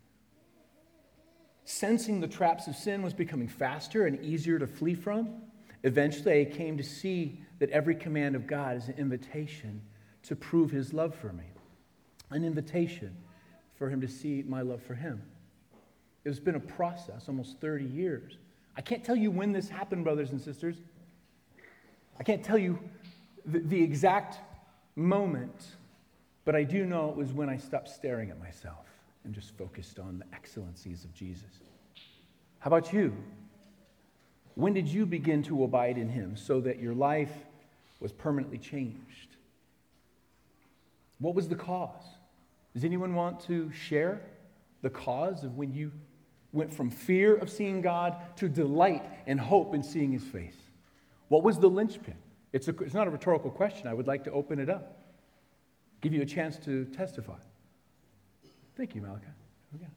Sensing the traps of sin was becoming faster and easier to flee from. Eventually, I came to see that every command of God is an invitation to prove his love for me, an invitation for him to see my love for him. It's been a process, almost thirty years. I can't tell you when this happened, brothers and sisters. I can't tell you the, the exact moment, but I do know it was when I stopped staring at myself and just focused on the excellencies of Jesus. How about you? When did you begin to abide in him so that your life was permanently changed? What was the cause? Does anyone want to share the cause of when you went from fear of seeing God to delight and hope in seeing his face? What was the linchpin? It's, a, it's not a rhetorical question. I would like to open it up, give you a chance to testify. Thank you, Malachi. Okay.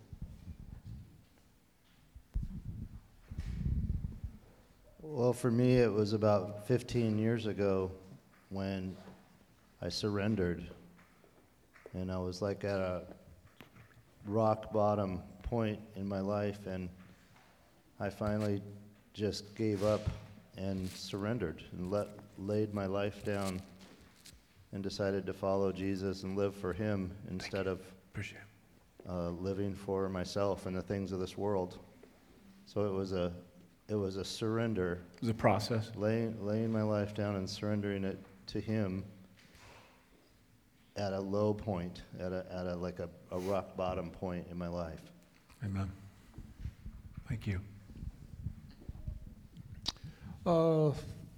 Well, for me, it was about fifteen years ago when I surrendered. And I was like at a rock bottom point in my life, and I finally just gave up and surrendered and let, laid my life down and decided to follow Jesus and live for him instead of uh, living for myself and the things of this world. So it was a it was a surrender. It was a process. Laying, laying my life down and surrendering it to him at a low point, at a, at a like a, a rock bottom point in my life. Amen. Thank you. Uh,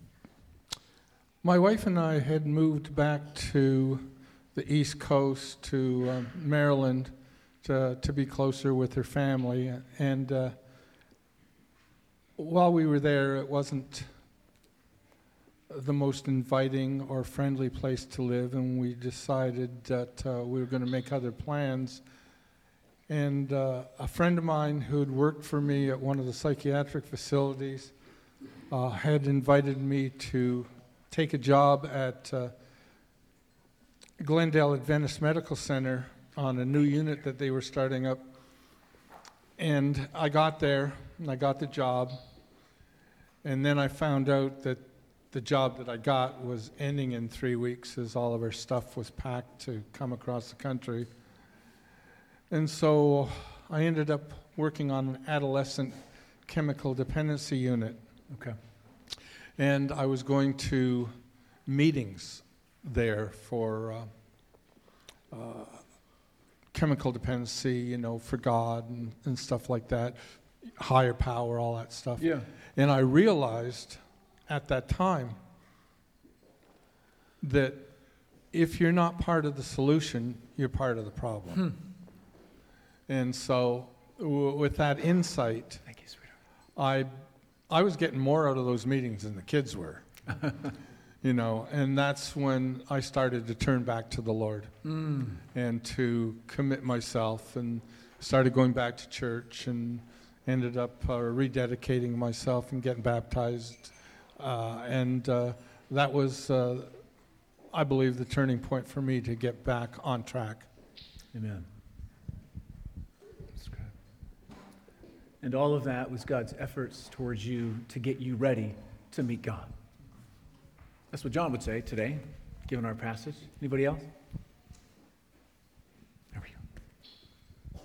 my wife and I had moved back to the East Coast, to uh, Maryland, to, to be closer with her family. And uh, while we were there, it wasn't the most inviting or friendly place to live, and we decided that uh, we were going to make other plans. And uh, a friend of mine who had worked for me at one of the psychiatric facilities uh, had invited me to take a job at uh, Glendale Adventist Medical Center on a new unit that they were starting up. And I got there, and I got the job, and then I found out that the job that I got was ending in three weeks as all of our stuff was packed to come across the country. And so I ended up working on an adolescent chemical dependency unit. Okay. And I was going to meetings there for uh, uh, chemical dependency, you know, for God and, and stuff like that, higher power, all that stuff. Yeah. And I realized at that time that if you're not part of the solution, you're part of the problem. Hmm. And so w- with that insight, Thank you, sweetheart. I, I was getting more out of those meetings than the kids were. You know, and that's when I started to turn back to the Lord Mm. and to commit myself, and started going back to church, and ended up uh, rededicating myself and getting baptized. Uh, and uh, that was, uh, I believe, the turning point for me to get back on track. Amen. That's good. And all of that was God's efforts towards you to get you ready to meet God. That's what John would say today, given our passage. Anybody else? There we go.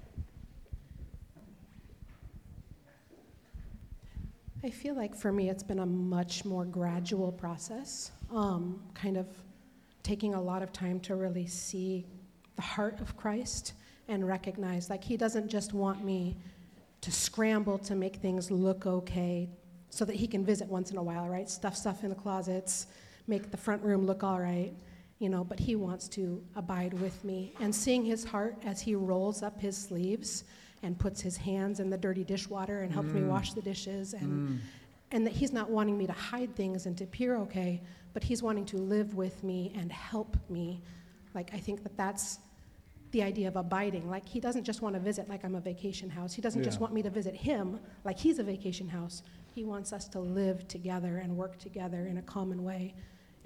I feel like for me it's been a much more gradual process, um, kind of taking a lot of time to really see the heart of Christ and recognize, like, he doesn't just want me to scramble to make things look okay so that he can visit once in a while, right? Stuff stuff in the closets, make the front room look all right, you know, but he wants to abide with me. And seeing his heart as he rolls up his sleeves and puts his hands in the dirty dishwater and helps mm. me wash the dishes, and mm. and that he's not wanting me to hide things and to appear okay, but he's wanting to live with me and help me. Like, I think that that's the idea of abiding. Like, he doesn't just want to visit like I'm a vacation house. He doesn't yeah. just want me to visit him like he's a vacation house. He wants us to live together and work together in a common way.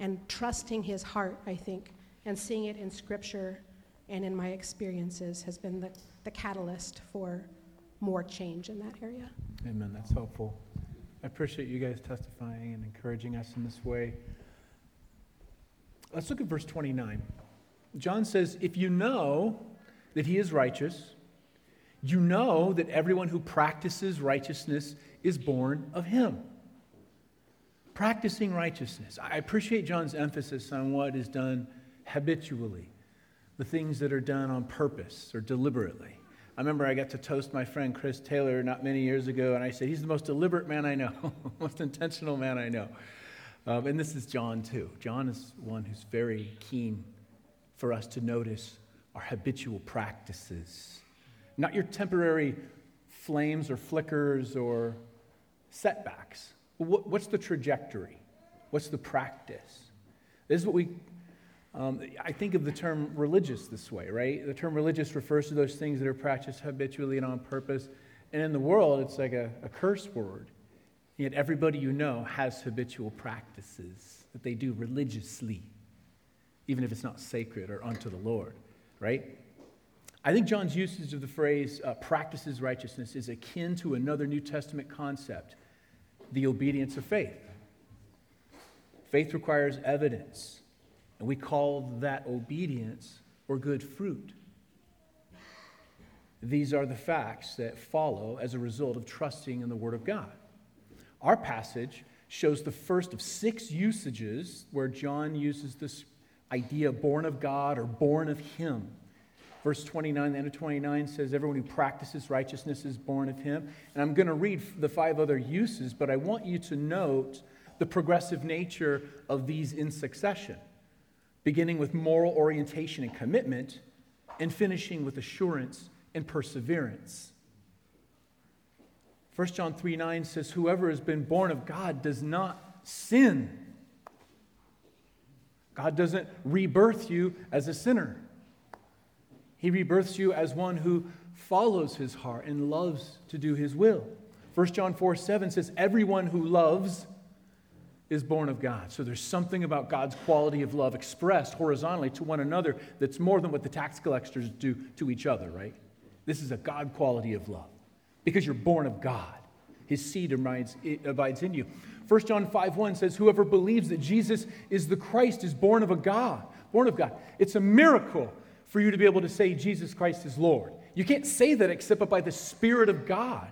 and trusting his heart, I think, and seeing it in Scripture and in my experiences has been the, the catalyst for more change in that area. Amen. That's helpful. I appreciate you guys testifying and encouraging us in this way. Let's look at verse twenty-nine. John says, if you know that he is righteous, you know that everyone who practices righteousness is born of him. Practicing righteousness. I appreciate John's emphasis on what is done habitually, the things that are done on purpose or deliberately. I remember I got to toast my friend Chris Taylor not many years ago, and I said, he's the most deliberate man I know, most intentional man I know. Um, and this is John too. John is one who's very keen for us to notice our habitual practices. Not your temporary flames or flickers or setbacks. What, what's the trajectory? What's the practice? This is what we... Um, I think of the term religious this way, right? The term religious refers to those things that are practiced habitually and on purpose. And in the world, it's like a, a curse word. Yet everybody you know has habitual practices that they do religiously, even if it's not sacred or unto the Lord, right? I think John's usage of the phrase uh, practices righteousness is akin to another New Testament concept, the obedience of faith. Faith requires evidence. And we call that obedience or good fruit. These are the facts that follow as a result of trusting in the Word of God. Our passage shows the first of six usages where John uses this idea born of God or born of Him. Verse twenty-nine, the end of twenty-nine says, everyone who practices righteousness is born of Him. And I'm going to read the five other uses, but I want you to note the progressive nature of these in succession, beginning with moral orientation and commitment, and finishing with assurance and perseverance. First John three nine says, whoever has been born of God does not sin. God doesn't rebirth you as a sinner. He rebirths you as one who follows his heart and loves to do his will. First John four seven says, everyone who loves is born of God. So there's something about God's quality of love expressed horizontally to one another that's more than what the tax collectors do to each other, right? This is a God quality of love because you're born of God. His seed abides, it abides in you. First John five one says, whoever believes that Jesus is the Christ is born of a God, born of God. It's a miracle for you to be able to say Jesus Christ is Lord. You can't say that except by the Spirit of God.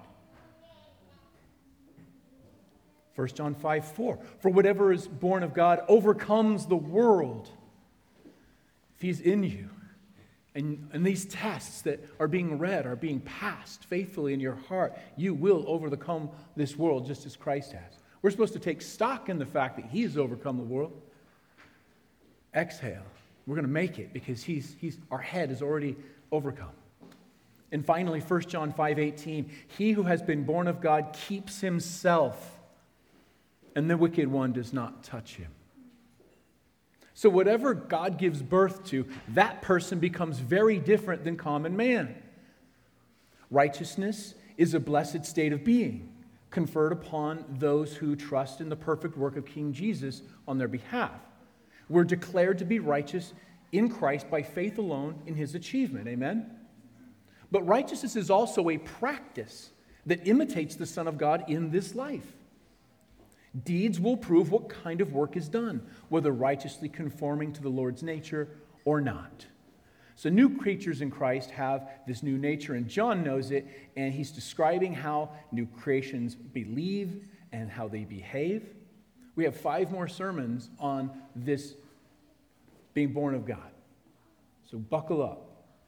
First John five four, for whatever is born of God overcomes the world. If He's in you, and, and these tests that are being read are being passed faithfully in your heart, you will overcome this world just as Christ has. We're supposed to take stock in the fact that He has overcome the world. Exhale. We're going to make it because he's, he's, our head is already overcome. And finally, First John five eighteen, he who has been born of God keeps himself, and the wicked one does not touch him. So whatever God gives birth to, that person becomes very different than common man. Righteousness is a blessed state of being, conferred upon those who trust in the perfect work of King Jesus on their behalf. We're declared to be righteous in Christ by faith alone in His achievement. Amen? But righteousness is also a practice that imitates the Son of God in this life. Deeds will prove what kind of work is done, whether righteously conforming to the Lord's nature or not. So new creatures in Christ have this new nature, and John knows it, and he's describing how new creations believe and how they behave. We have five more sermons on this being born of God. So buckle up.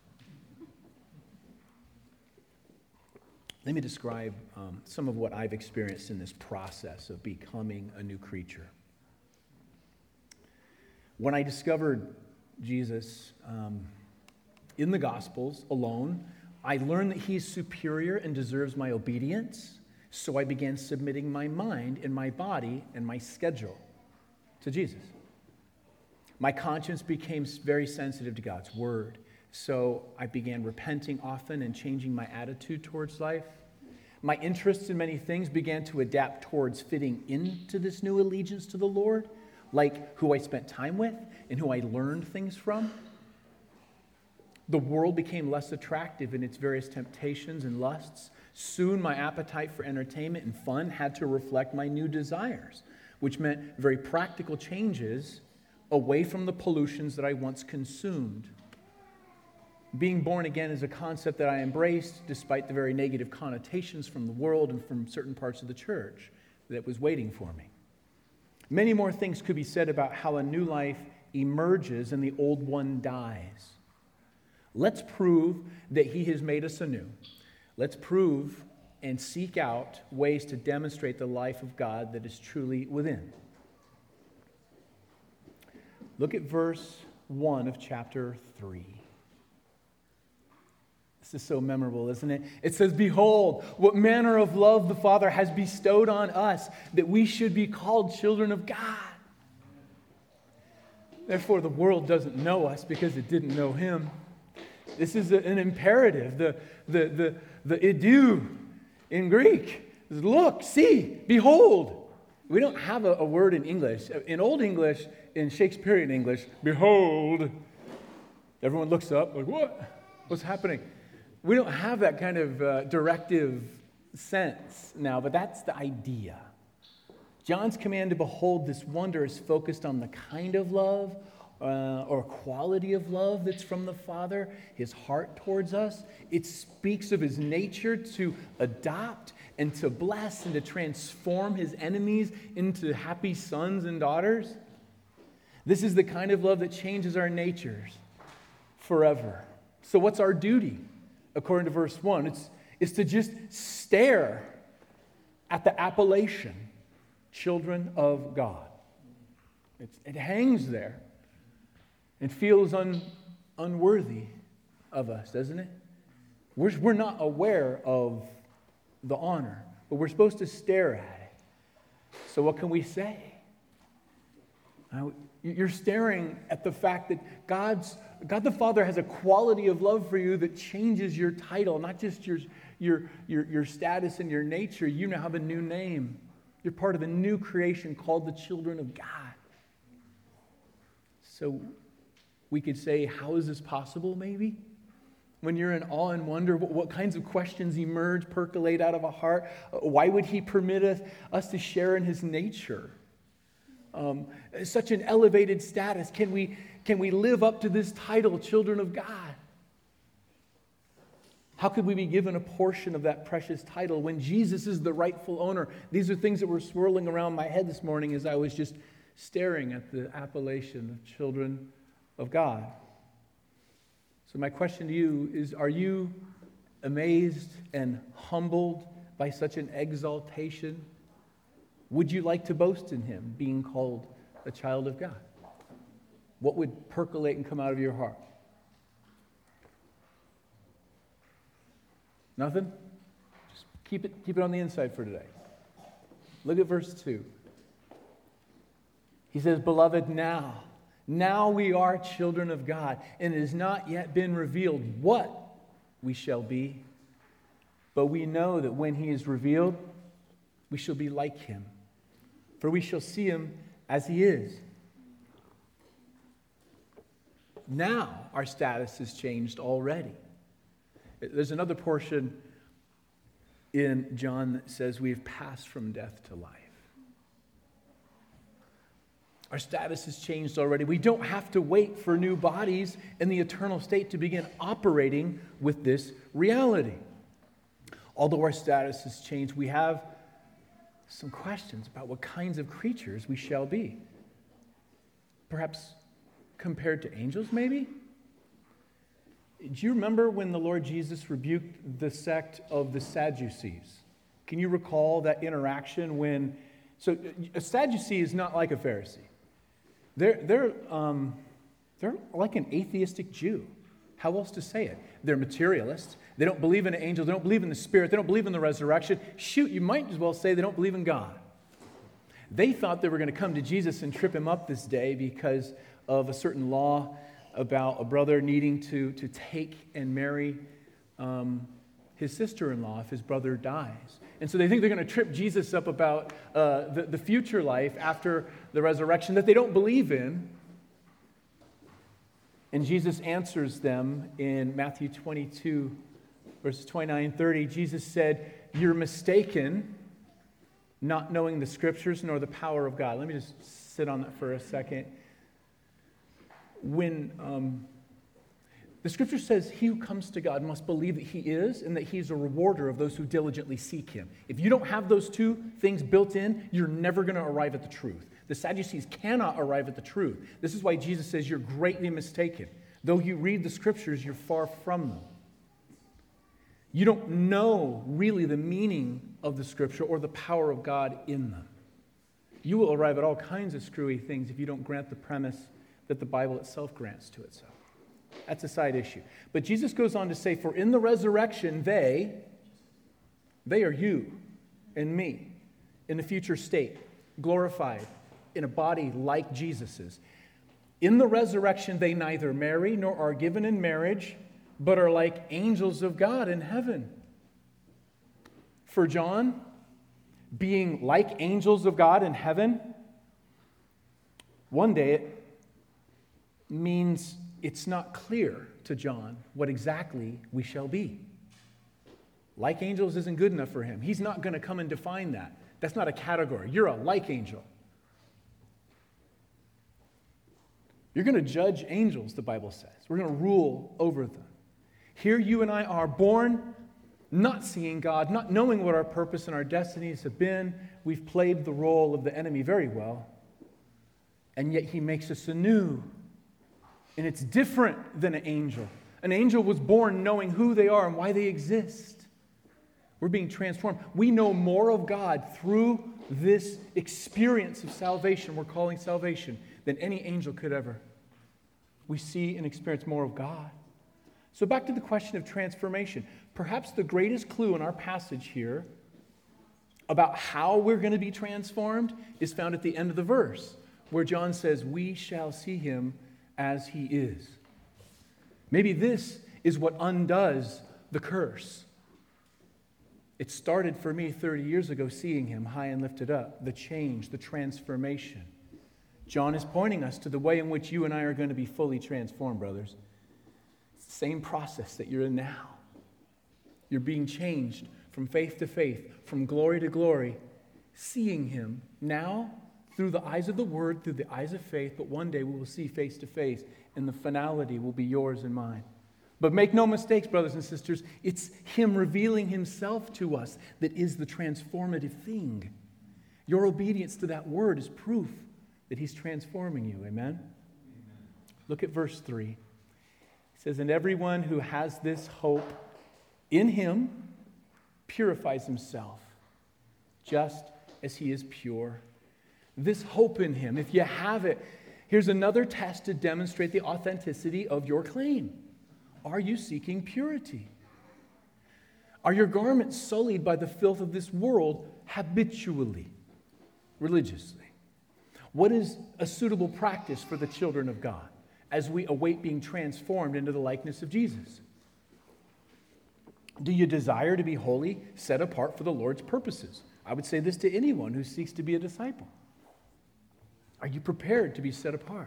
Let me describe um, some of what I've experienced in this process of becoming a new creature. When I discovered Jesus um, in the Gospels alone, I learned that He's superior and deserves my obedience, so I began submitting my mind and my body and my schedule to Jesus. My conscience became very sensitive to God's Word. So I began repenting often and changing my attitude towards life. My interests in many things began to adapt towards fitting into this new allegiance to the Lord, like who I spent time with and who I learned things from. The world became less attractive in its various temptations and lusts. Soon my appetite for entertainment and fun had to reflect my new desires, which meant very practical changes away from the pollutions that I once consumed. Being born again is a concept that I embraced despite the very negative connotations from the world and from certain parts of the church that was waiting for me. Many more things could be said about how a new life emerges and the old one dies. Let's prove that He has made us anew. Let's prove and seek out ways to demonstrate the life of God that is truly within. Look at verse one of chapter three. This is so memorable, isn't it? It says, "Behold, what manner of love the Father has bestowed on us, that we should be called children of God. Therefore, the world doesn't know us because it didn't know Him." This is a, an imperative. The, the, the, the idu in Greek is look, see, behold. We don't have a, a word in English. In Old English, in Shakespearean English, behold. Everyone looks up like, what? What's happening? We don't have that kind of uh, directive sense now, but that's the idea. John's command to behold this wonder is focused on the kind of love uh, or quality of love that's from the Father, His heart towards us. It speaks of His nature to adopt and to bless and to transform His enemies into happy sons and daughters. This is the kind of love that changes our natures forever. So what's our duty? According to verse one, it's, it's to just stare at the appellation, children of God. It's, it hangs there and feels un, unworthy of us, doesn't it? We're, we're not aware of the honor, but we're supposed to stare at it. So what can we say? Now, you're staring at the fact that God's God the Father has a quality of love for you that changes your title, not just your, your, your, your status and your nature. You now have a new name. You're part of a new creation called the children of God. So we could say, how is this possible, maybe? When you're in awe and wonder, what, what kinds of questions emerge, percolate out of a heart? Why would He permit us, us to share in His nature? Um, such an elevated status. Can we, can we live up to this title, children of God? How could we be given a portion of that precious title when Jesus is the rightful owner? These are things that were swirling around my head this morning as I was just staring at the appellation of children of God. So my question to you is, are you amazed and humbled by such an exaltation? Would you like to boast in Him being called a child of God? What would percolate and come out of your heart? Nothing? Just keep it, keep it on the inside for today. Look at verse two. He says, "Beloved, now, now we are children of God, and it has not yet been revealed what we shall be. But we know that when He is revealed, we shall be like Him. For we shall see Him as He is." Now our status has changed already. There's another portion in John that says we have passed from death to life. Our status has changed already. We don't have to wait for new bodies in the eternal state to begin operating with this reality. Although our status has changed, we have some questions about what kinds of creatures we shall be. Perhaps compared to angels, maybe? Do you remember when the Lord Jesus rebuked the sect of the Sadducees? Can you recall that interaction when... So a Sadducee is not like a Pharisee. They're, they're, um, they're like an atheistic Jew. How else to say it? They're materialists. They don't believe in an angel. They don't believe in the Spirit. They don't believe in the resurrection. Shoot, you might as well say they don't believe in God. They thought they were going to come to Jesus and trip Him up this day because of a certain law about a brother needing to, to take and marry um, his sister-in-law if his brother dies. And so they think they're going to trip Jesus up about uh, the, the future life after the resurrection that they don't believe in. And Jesus answers them in Matthew twenty-two, verses twenty-nine and thirty. Jesus said, "You're mistaken, not knowing the Scriptures nor the power of God." Let me just sit on that for a second. When um, the Scripture says, "He who comes to God must believe that He is and that He is a rewarder of those who diligently seek Him." If you don't have those two things built in, you're never going to arrive at the truth. The Sadducees cannot arrive at the truth. This is why Jesus says you're greatly mistaken. Though you read the Scriptures, you're far from them. You don't know really the meaning of the Scripture or the power of God in them. You will arrive at all kinds of screwy things if you don't grant the premise that the Bible itself grants to itself. That's a side issue. But Jesus goes on to say, "For in the resurrection, they, they are you and me, in the future state, glorified, in a body like Jesus's. In the resurrection, they neither marry nor are given in marriage, but are like angels of God in heaven." For John, being like angels of God in heaven, one day it means it's not clear to John what exactly we shall be. Like angels isn't good enough for him. He's not going to come and define that. That's not a category. You're a like angel. You're going to judge angels, the Bible says. We're going to rule over them. Here you and I are born not seeing God, not knowing what our purpose and our destinies have been. We've played the role of the enemy very well. And yet He makes us anew. And it's different than an angel. An angel was born knowing who they are and why they exist. We're being transformed. We know more of God through this experience of salvation we're calling salvation than any angel could ever. We see and experience more of God. So back to the question of transformation. Perhaps the greatest clue in our passage here about how we're going to be transformed is found at the end of the verse, where John says, "We shall see Him as He is." Maybe this is what undoes the curse. It started for me thirty years ago, seeing Him high and lifted up, the change, the transformation. John is pointing us to the way in which you and I are going to be fully transformed, brothers. It's the same process that you're in now. You're being changed from faith to faith, from glory to glory, seeing Him now through the eyes of the Word, through the eyes of faith, but one day we will see face to face, and the finality will be yours and mine. But make no mistakes, brothers and sisters, it's Him revealing Himself to us that is the transformative thing. Your obedience to that Word is proof that He's transforming you. Amen? Amen. Look at verse three. It says, "And everyone who has this hope in Him purifies himself, just as He is pure." This hope in Him, if you have it, here's another test to demonstrate the authenticity of your claim. Are you seeking purity? Are your garments sullied by the filth of this world habitually, religiously? What is a suitable practice for the children of God as we await being transformed into the likeness of Jesus? Do you desire to be holy, set apart for the Lord's purposes? I would say this to anyone who seeks to be a disciple. Are you prepared to be set apart?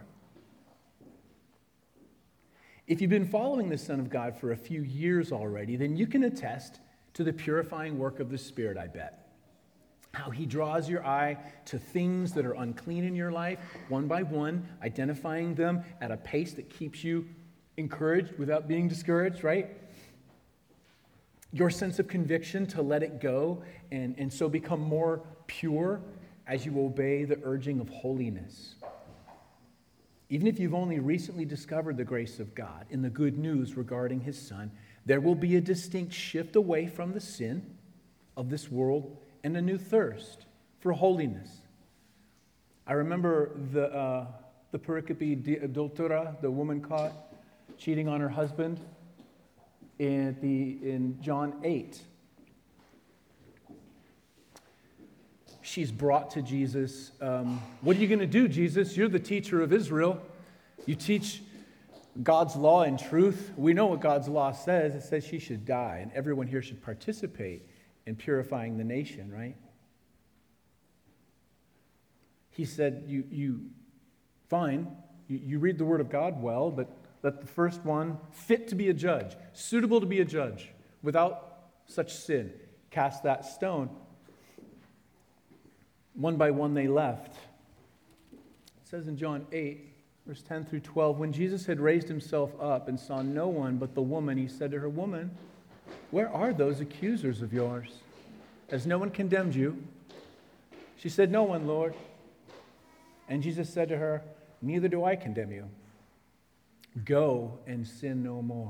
If you've been following the Son of God for a few years already, then you can attest to the purifying work of the Spirit, I bet. How He draws your eye to things that are unclean in your life, one by one, identifying them at a pace that keeps you encouraged without being discouraged, right? Your sense of conviction to let it go and, and so become more pure as you obey the urging of holiness. Even if you've only recently discovered the grace of God in the good news regarding His Son, there will be a distinct shift away from the sin of this world and a new thirst for holiness. I remember the uh, the pericope de adultera, the woman caught cheating on her husband in the in John eight. She's brought to Jesus. Um, what are you going to do, Jesus? You're the teacher of Israel. You teach God's law and truth. We know what God's law says. It says she should die, and everyone here should participate in purifying the nation, right? He said, you, you fine, you, you read the Word of God well, but let the first one, fit to be a judge, suitable to be a judge, without such sin, cast that stone. One by one they left. It says in John eight, verse ten through twelve, when Jesus had raised himself up and saw no one but the woman, he said to her, "Woman, where are those accusers of yours? Has no one condemned you?" She said, "No one, Lord." And Jesus said to her, "Neither do I condemn you. Go and sin no more."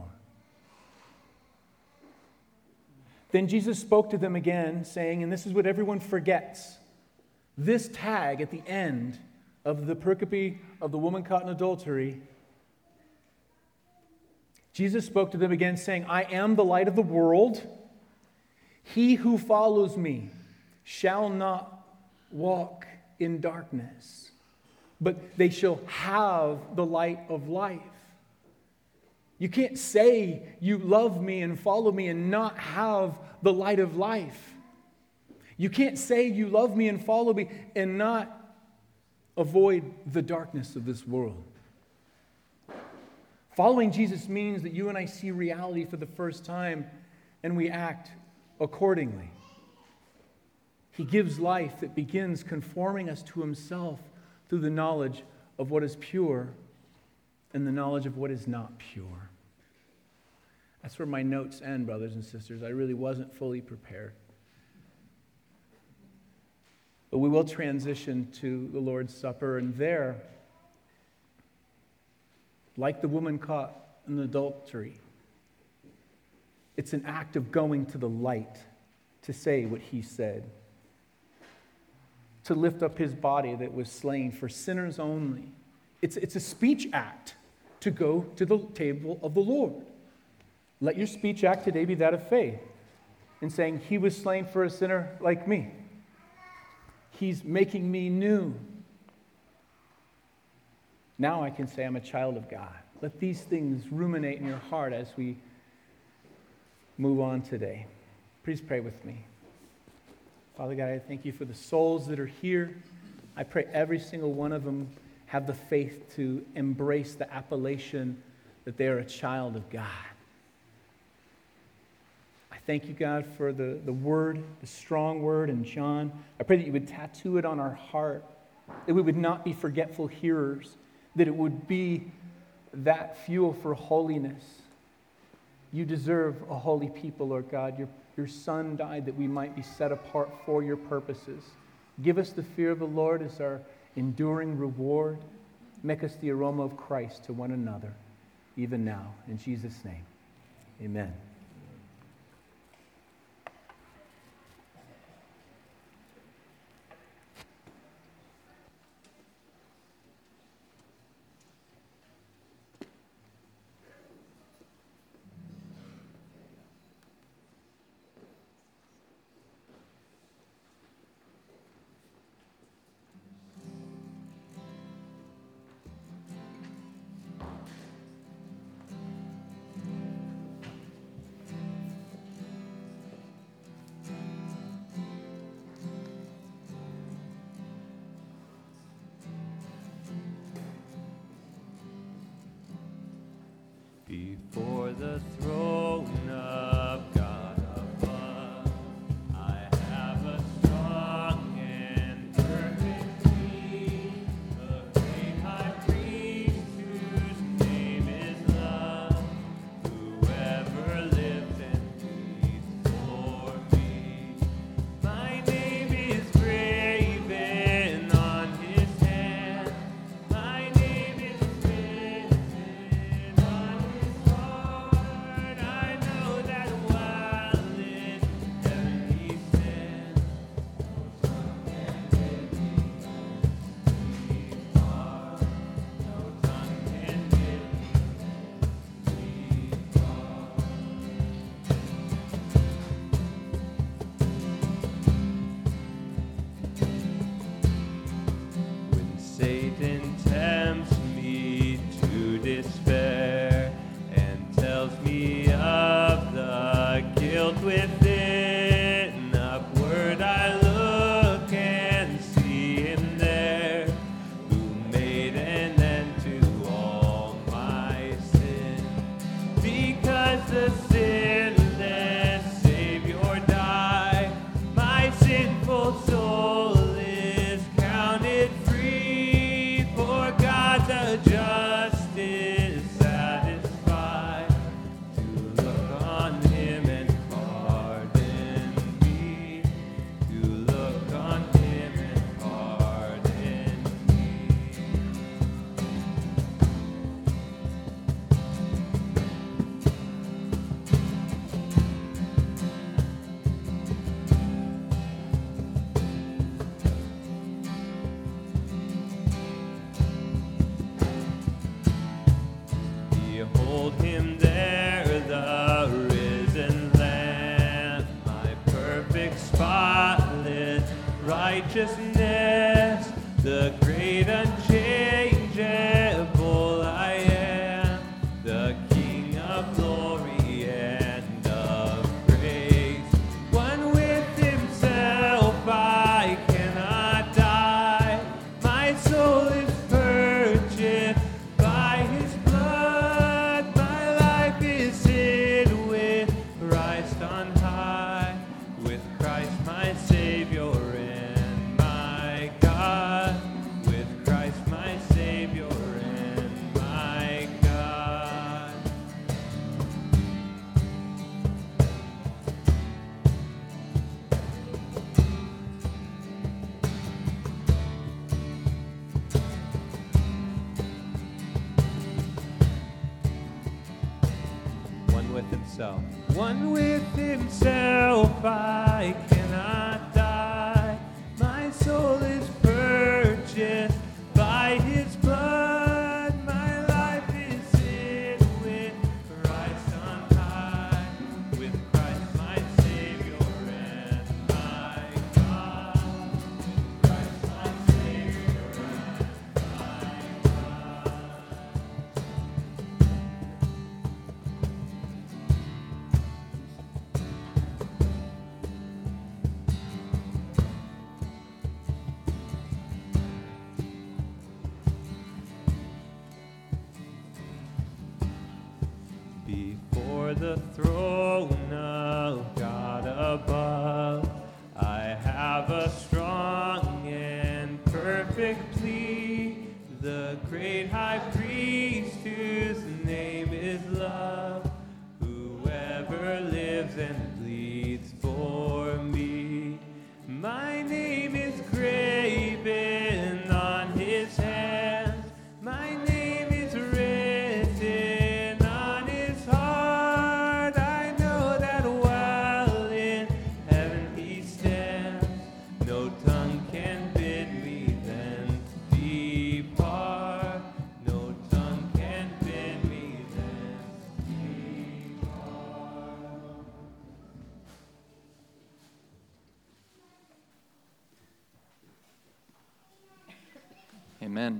Then Jesus spoke to them again, saying, and this is what everyone forgets, this tag at the end of the pericope of the woman caught in adultery, Jesus spoke to them again, saying, "I am the light of the world. He who follows me shall not walk in darkness, but they shall have the light of life." You can't say you love me and follow me and not have the light of life. You can't say you love me and follow me and not avoid the darkness of this world. Following Jesus means that you and I see reality for the first time and we act accordingly. He gives life that begins conforming us to himself through the knowledge of what is pure and the knowledge of what is not pure. That's where my notes end, brothers and sisters. I really wasn't fully prepared. But we will transition to the Lord's Supper, and there, like the woman caught in adultery, it's an act of going to the light to say what he said, to lift up his body that was slain for sinners only. It's, it's a speech act to go to the table of the Lord. Let your speech act today be that of faith in saying, he was slain for a sinner like me. He's making me new. Now I can say I'm a child of God. Let these things ruminate in your heart as we move on today. Please pray with me. Father God, I thank you for the souls that are here. I pray every single one of them have the faith to embrace the appellation that they are a child of God. I thank you, God, for the, the word, the strong word in John. I pray that you would tattoo it on our heart, that we would not be forgetful hearers, that it would be that fuel for holiness. You deserve a holy people, Lord God. Your, your Son died that we might be set apart for your purposes. Give us the fear of the Lord as our enduring reward. Make us the aroma of Christ to one another, even now. In Jesus' name, amen. Before the throne of God above, I have a strong and perfect King, a great high priest whose name is love, whoever lives and breathes for me. My name is graven on his hand. My name is written on his heart. perfect, spotless righteousness, the great unchangeable I am, the King of glory and of grace. One with himself I cannot die. My soul is purchased by his blood. My life is hid with Christ on high, with Christ my Savior and my God, with Christ my Savior and my God. One with himself. One with himself I cannot die. My soul is purchased by his blood. My life is hid with Christ on high, with Christ my Savior and my God, with Christ my Savior and my God. Before the throne of God above, I have a strong and perfect plea. The great high priest whose name is love, whoever lives and bleeds for me. My name is graven on his hands. My name is written on his heart. I know that while in heaven he stands, no tongue can bid me then depart. No tongue can bid me then depart. Amen.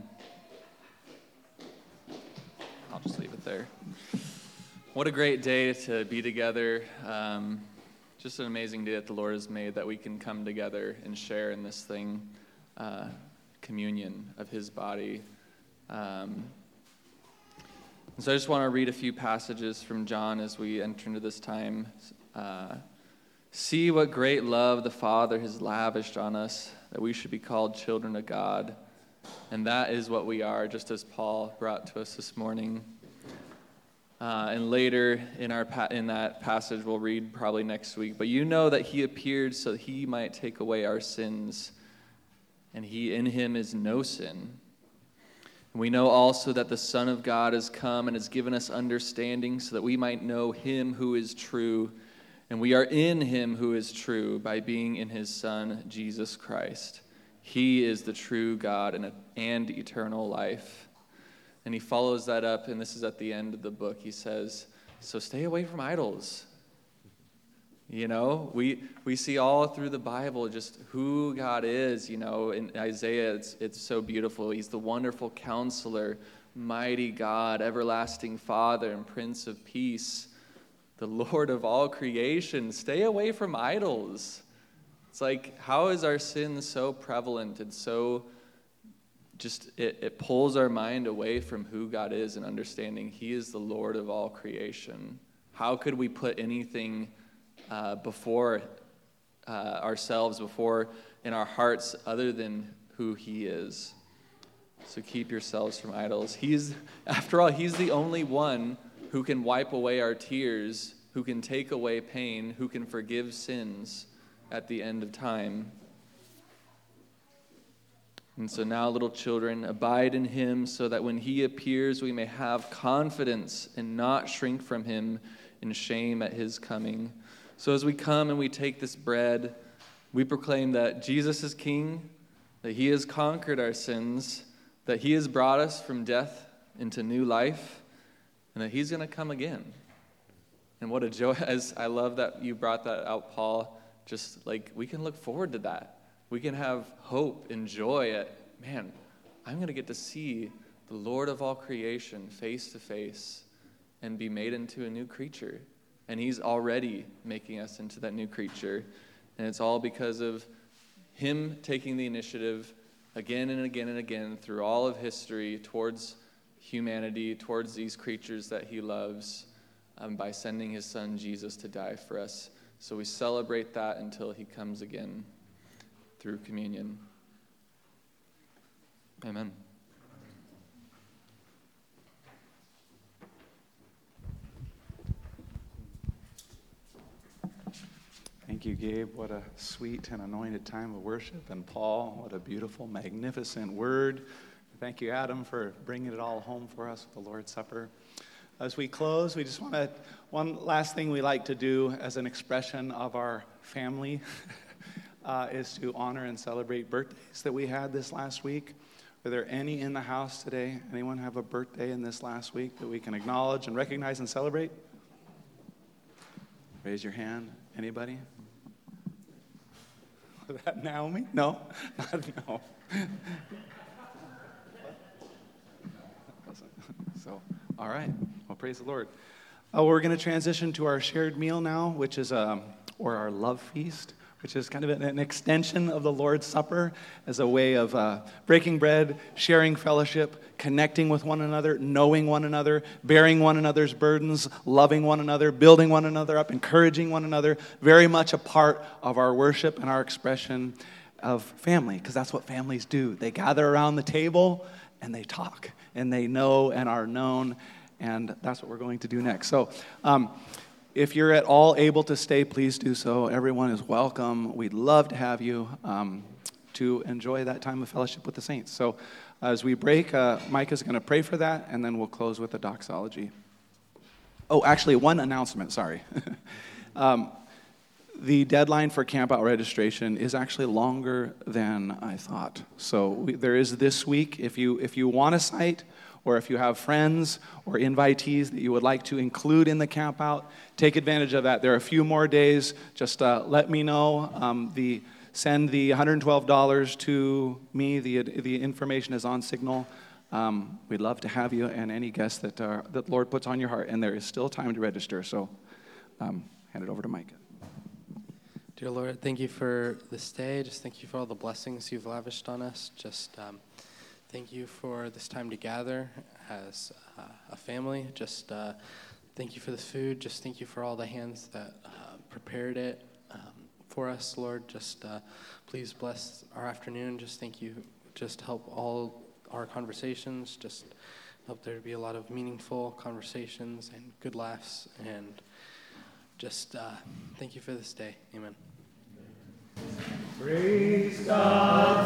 I'll just leave it there. What a great day to be together. Um, just an amazing day that the Lord has made, that we can come together and share in this thing, uh, communion of his body. Um, and so I just want to read a few passages from John as we enter into this time. Uh, See what great love the Father has lavished on us, that we should be called children of God. And that is what we are, just as Paul brought to us this morning. Uh, and later in our pa- in that passage we'll read probably next week. But you know that he appeared so that he might take away our sins, and he in him is no sin. And we know also that the Son of God has come and has given us understanding so that we might know him who is true. And we are in him who is true by being in his Son, Jesus Christ. He is the true God and, and eternal life. And he follows that up, and this is at the end of the book. He says, so stay away from idols. You know, we we see all through the Bible just who God is. You know, in Isaiah, it's, it's so beautiful. He's the wonderful counselor, mighty God, everlasting Father, and Prince of Peace, the Lord of all creation. Stay away from idols. It's like, how is our sin so prevalent and so just, it, it pulls our mind away from who God is and understanding he is the Lord of all creation. How could we put anything uh, before uh, ourselves, before in our hearts, other than who he is? So keep yourselves from idols. He's, after all, he's the only one who can wipe away our tears, who can take away pain, who can forgive sins at the end of time. And so now, little children, abide in him so that when he appears, we may have confidence and not shrink from him in shame at his coming. So as we come and we take this bread, we proclaim that Jesus is King, that he has conquered our sins, that he has brought us from death into new life, and that he's going to come again. And what a joy, as I love that you brought that out, Paul, just like we can look forward to that. We can have hope and joy at, man, I'm going to get to see the Lord of all creation face to face and be made into a new creature. And he's already making us into that new creature. And it's all because of him taking the initiative again and again and again through all of history towards humanity, towards these creatures that he loves, um, by sending his son Jesus to die for us. So we celebrate that until he comes again through communion. Amen. Thank you, Gabe. What a sweet and anointed time of worship. And Paul, what a beautiful, magnificent word. Thank you, Adam, for bringing it all home for us with the Lord's Supper. As we close, we just want to, one last thing we like to do as an expression of our family uh, is to honor and celebrate birthdays that we had this last week. Are there any in the house today? Anyone have a birthday in this last week that we can acknowledge and recognize and celebrate? Raise your hand. Anybody? Was that Naomi? No? No. So, all right. Well, praise the Lord. Uh, we're going to transition to our shared meal now, which is, um, or our love feast, which is kind of an, an extension of the Lord's Supper as a way of uh, breaking bread, sharing fellowship, connecting with one another, knowing one another, bearing one another's burdens, loving one another, building one another up, encouraging one another. Very much a part of our worship and our expression of family, because that's what families do. They gather around the table and they talk, and they know and are known, and that's what we're going to do next. So um, if you're at all able to stay, please do so. Everyone is welcome. We'd love to have you um, to enjoy that time of fellowship with the saints. So as we break, uh, Mike is going to pray for that, and then we'll close with the doxology. Oh, actually, one announcement, sorry. um, The deadline for camp out registration is actually longer than I thought. So we, there is this week. If you if you want a site, or if you have friends or invitees that you would like to include in the camp out, take advantage of that. There are a few more days. Just uh, let me know. Um, the send the one hundred twelve dollars to me. The the information is on Signal. Um, we'd love to have you and any guests that uh, that the Lord puts on your heart. And there is still time to register. So um, hand it over to Mike. Dear Lord, thank you for this day. Just thank you for all the blessings you've lavished on us. Just um, thank you for this time to gather as uh, a family. Just uh, thank you for this food. Just thank you for all the hands that uh, prepared it um, for us, Lord. Just uh, please bless our afternoon. Just thank you. Just help all our conversations. Just help there to be a lot of meaningful conversations and good laughs. And just uh, thank you for this day. Amen. Praise God.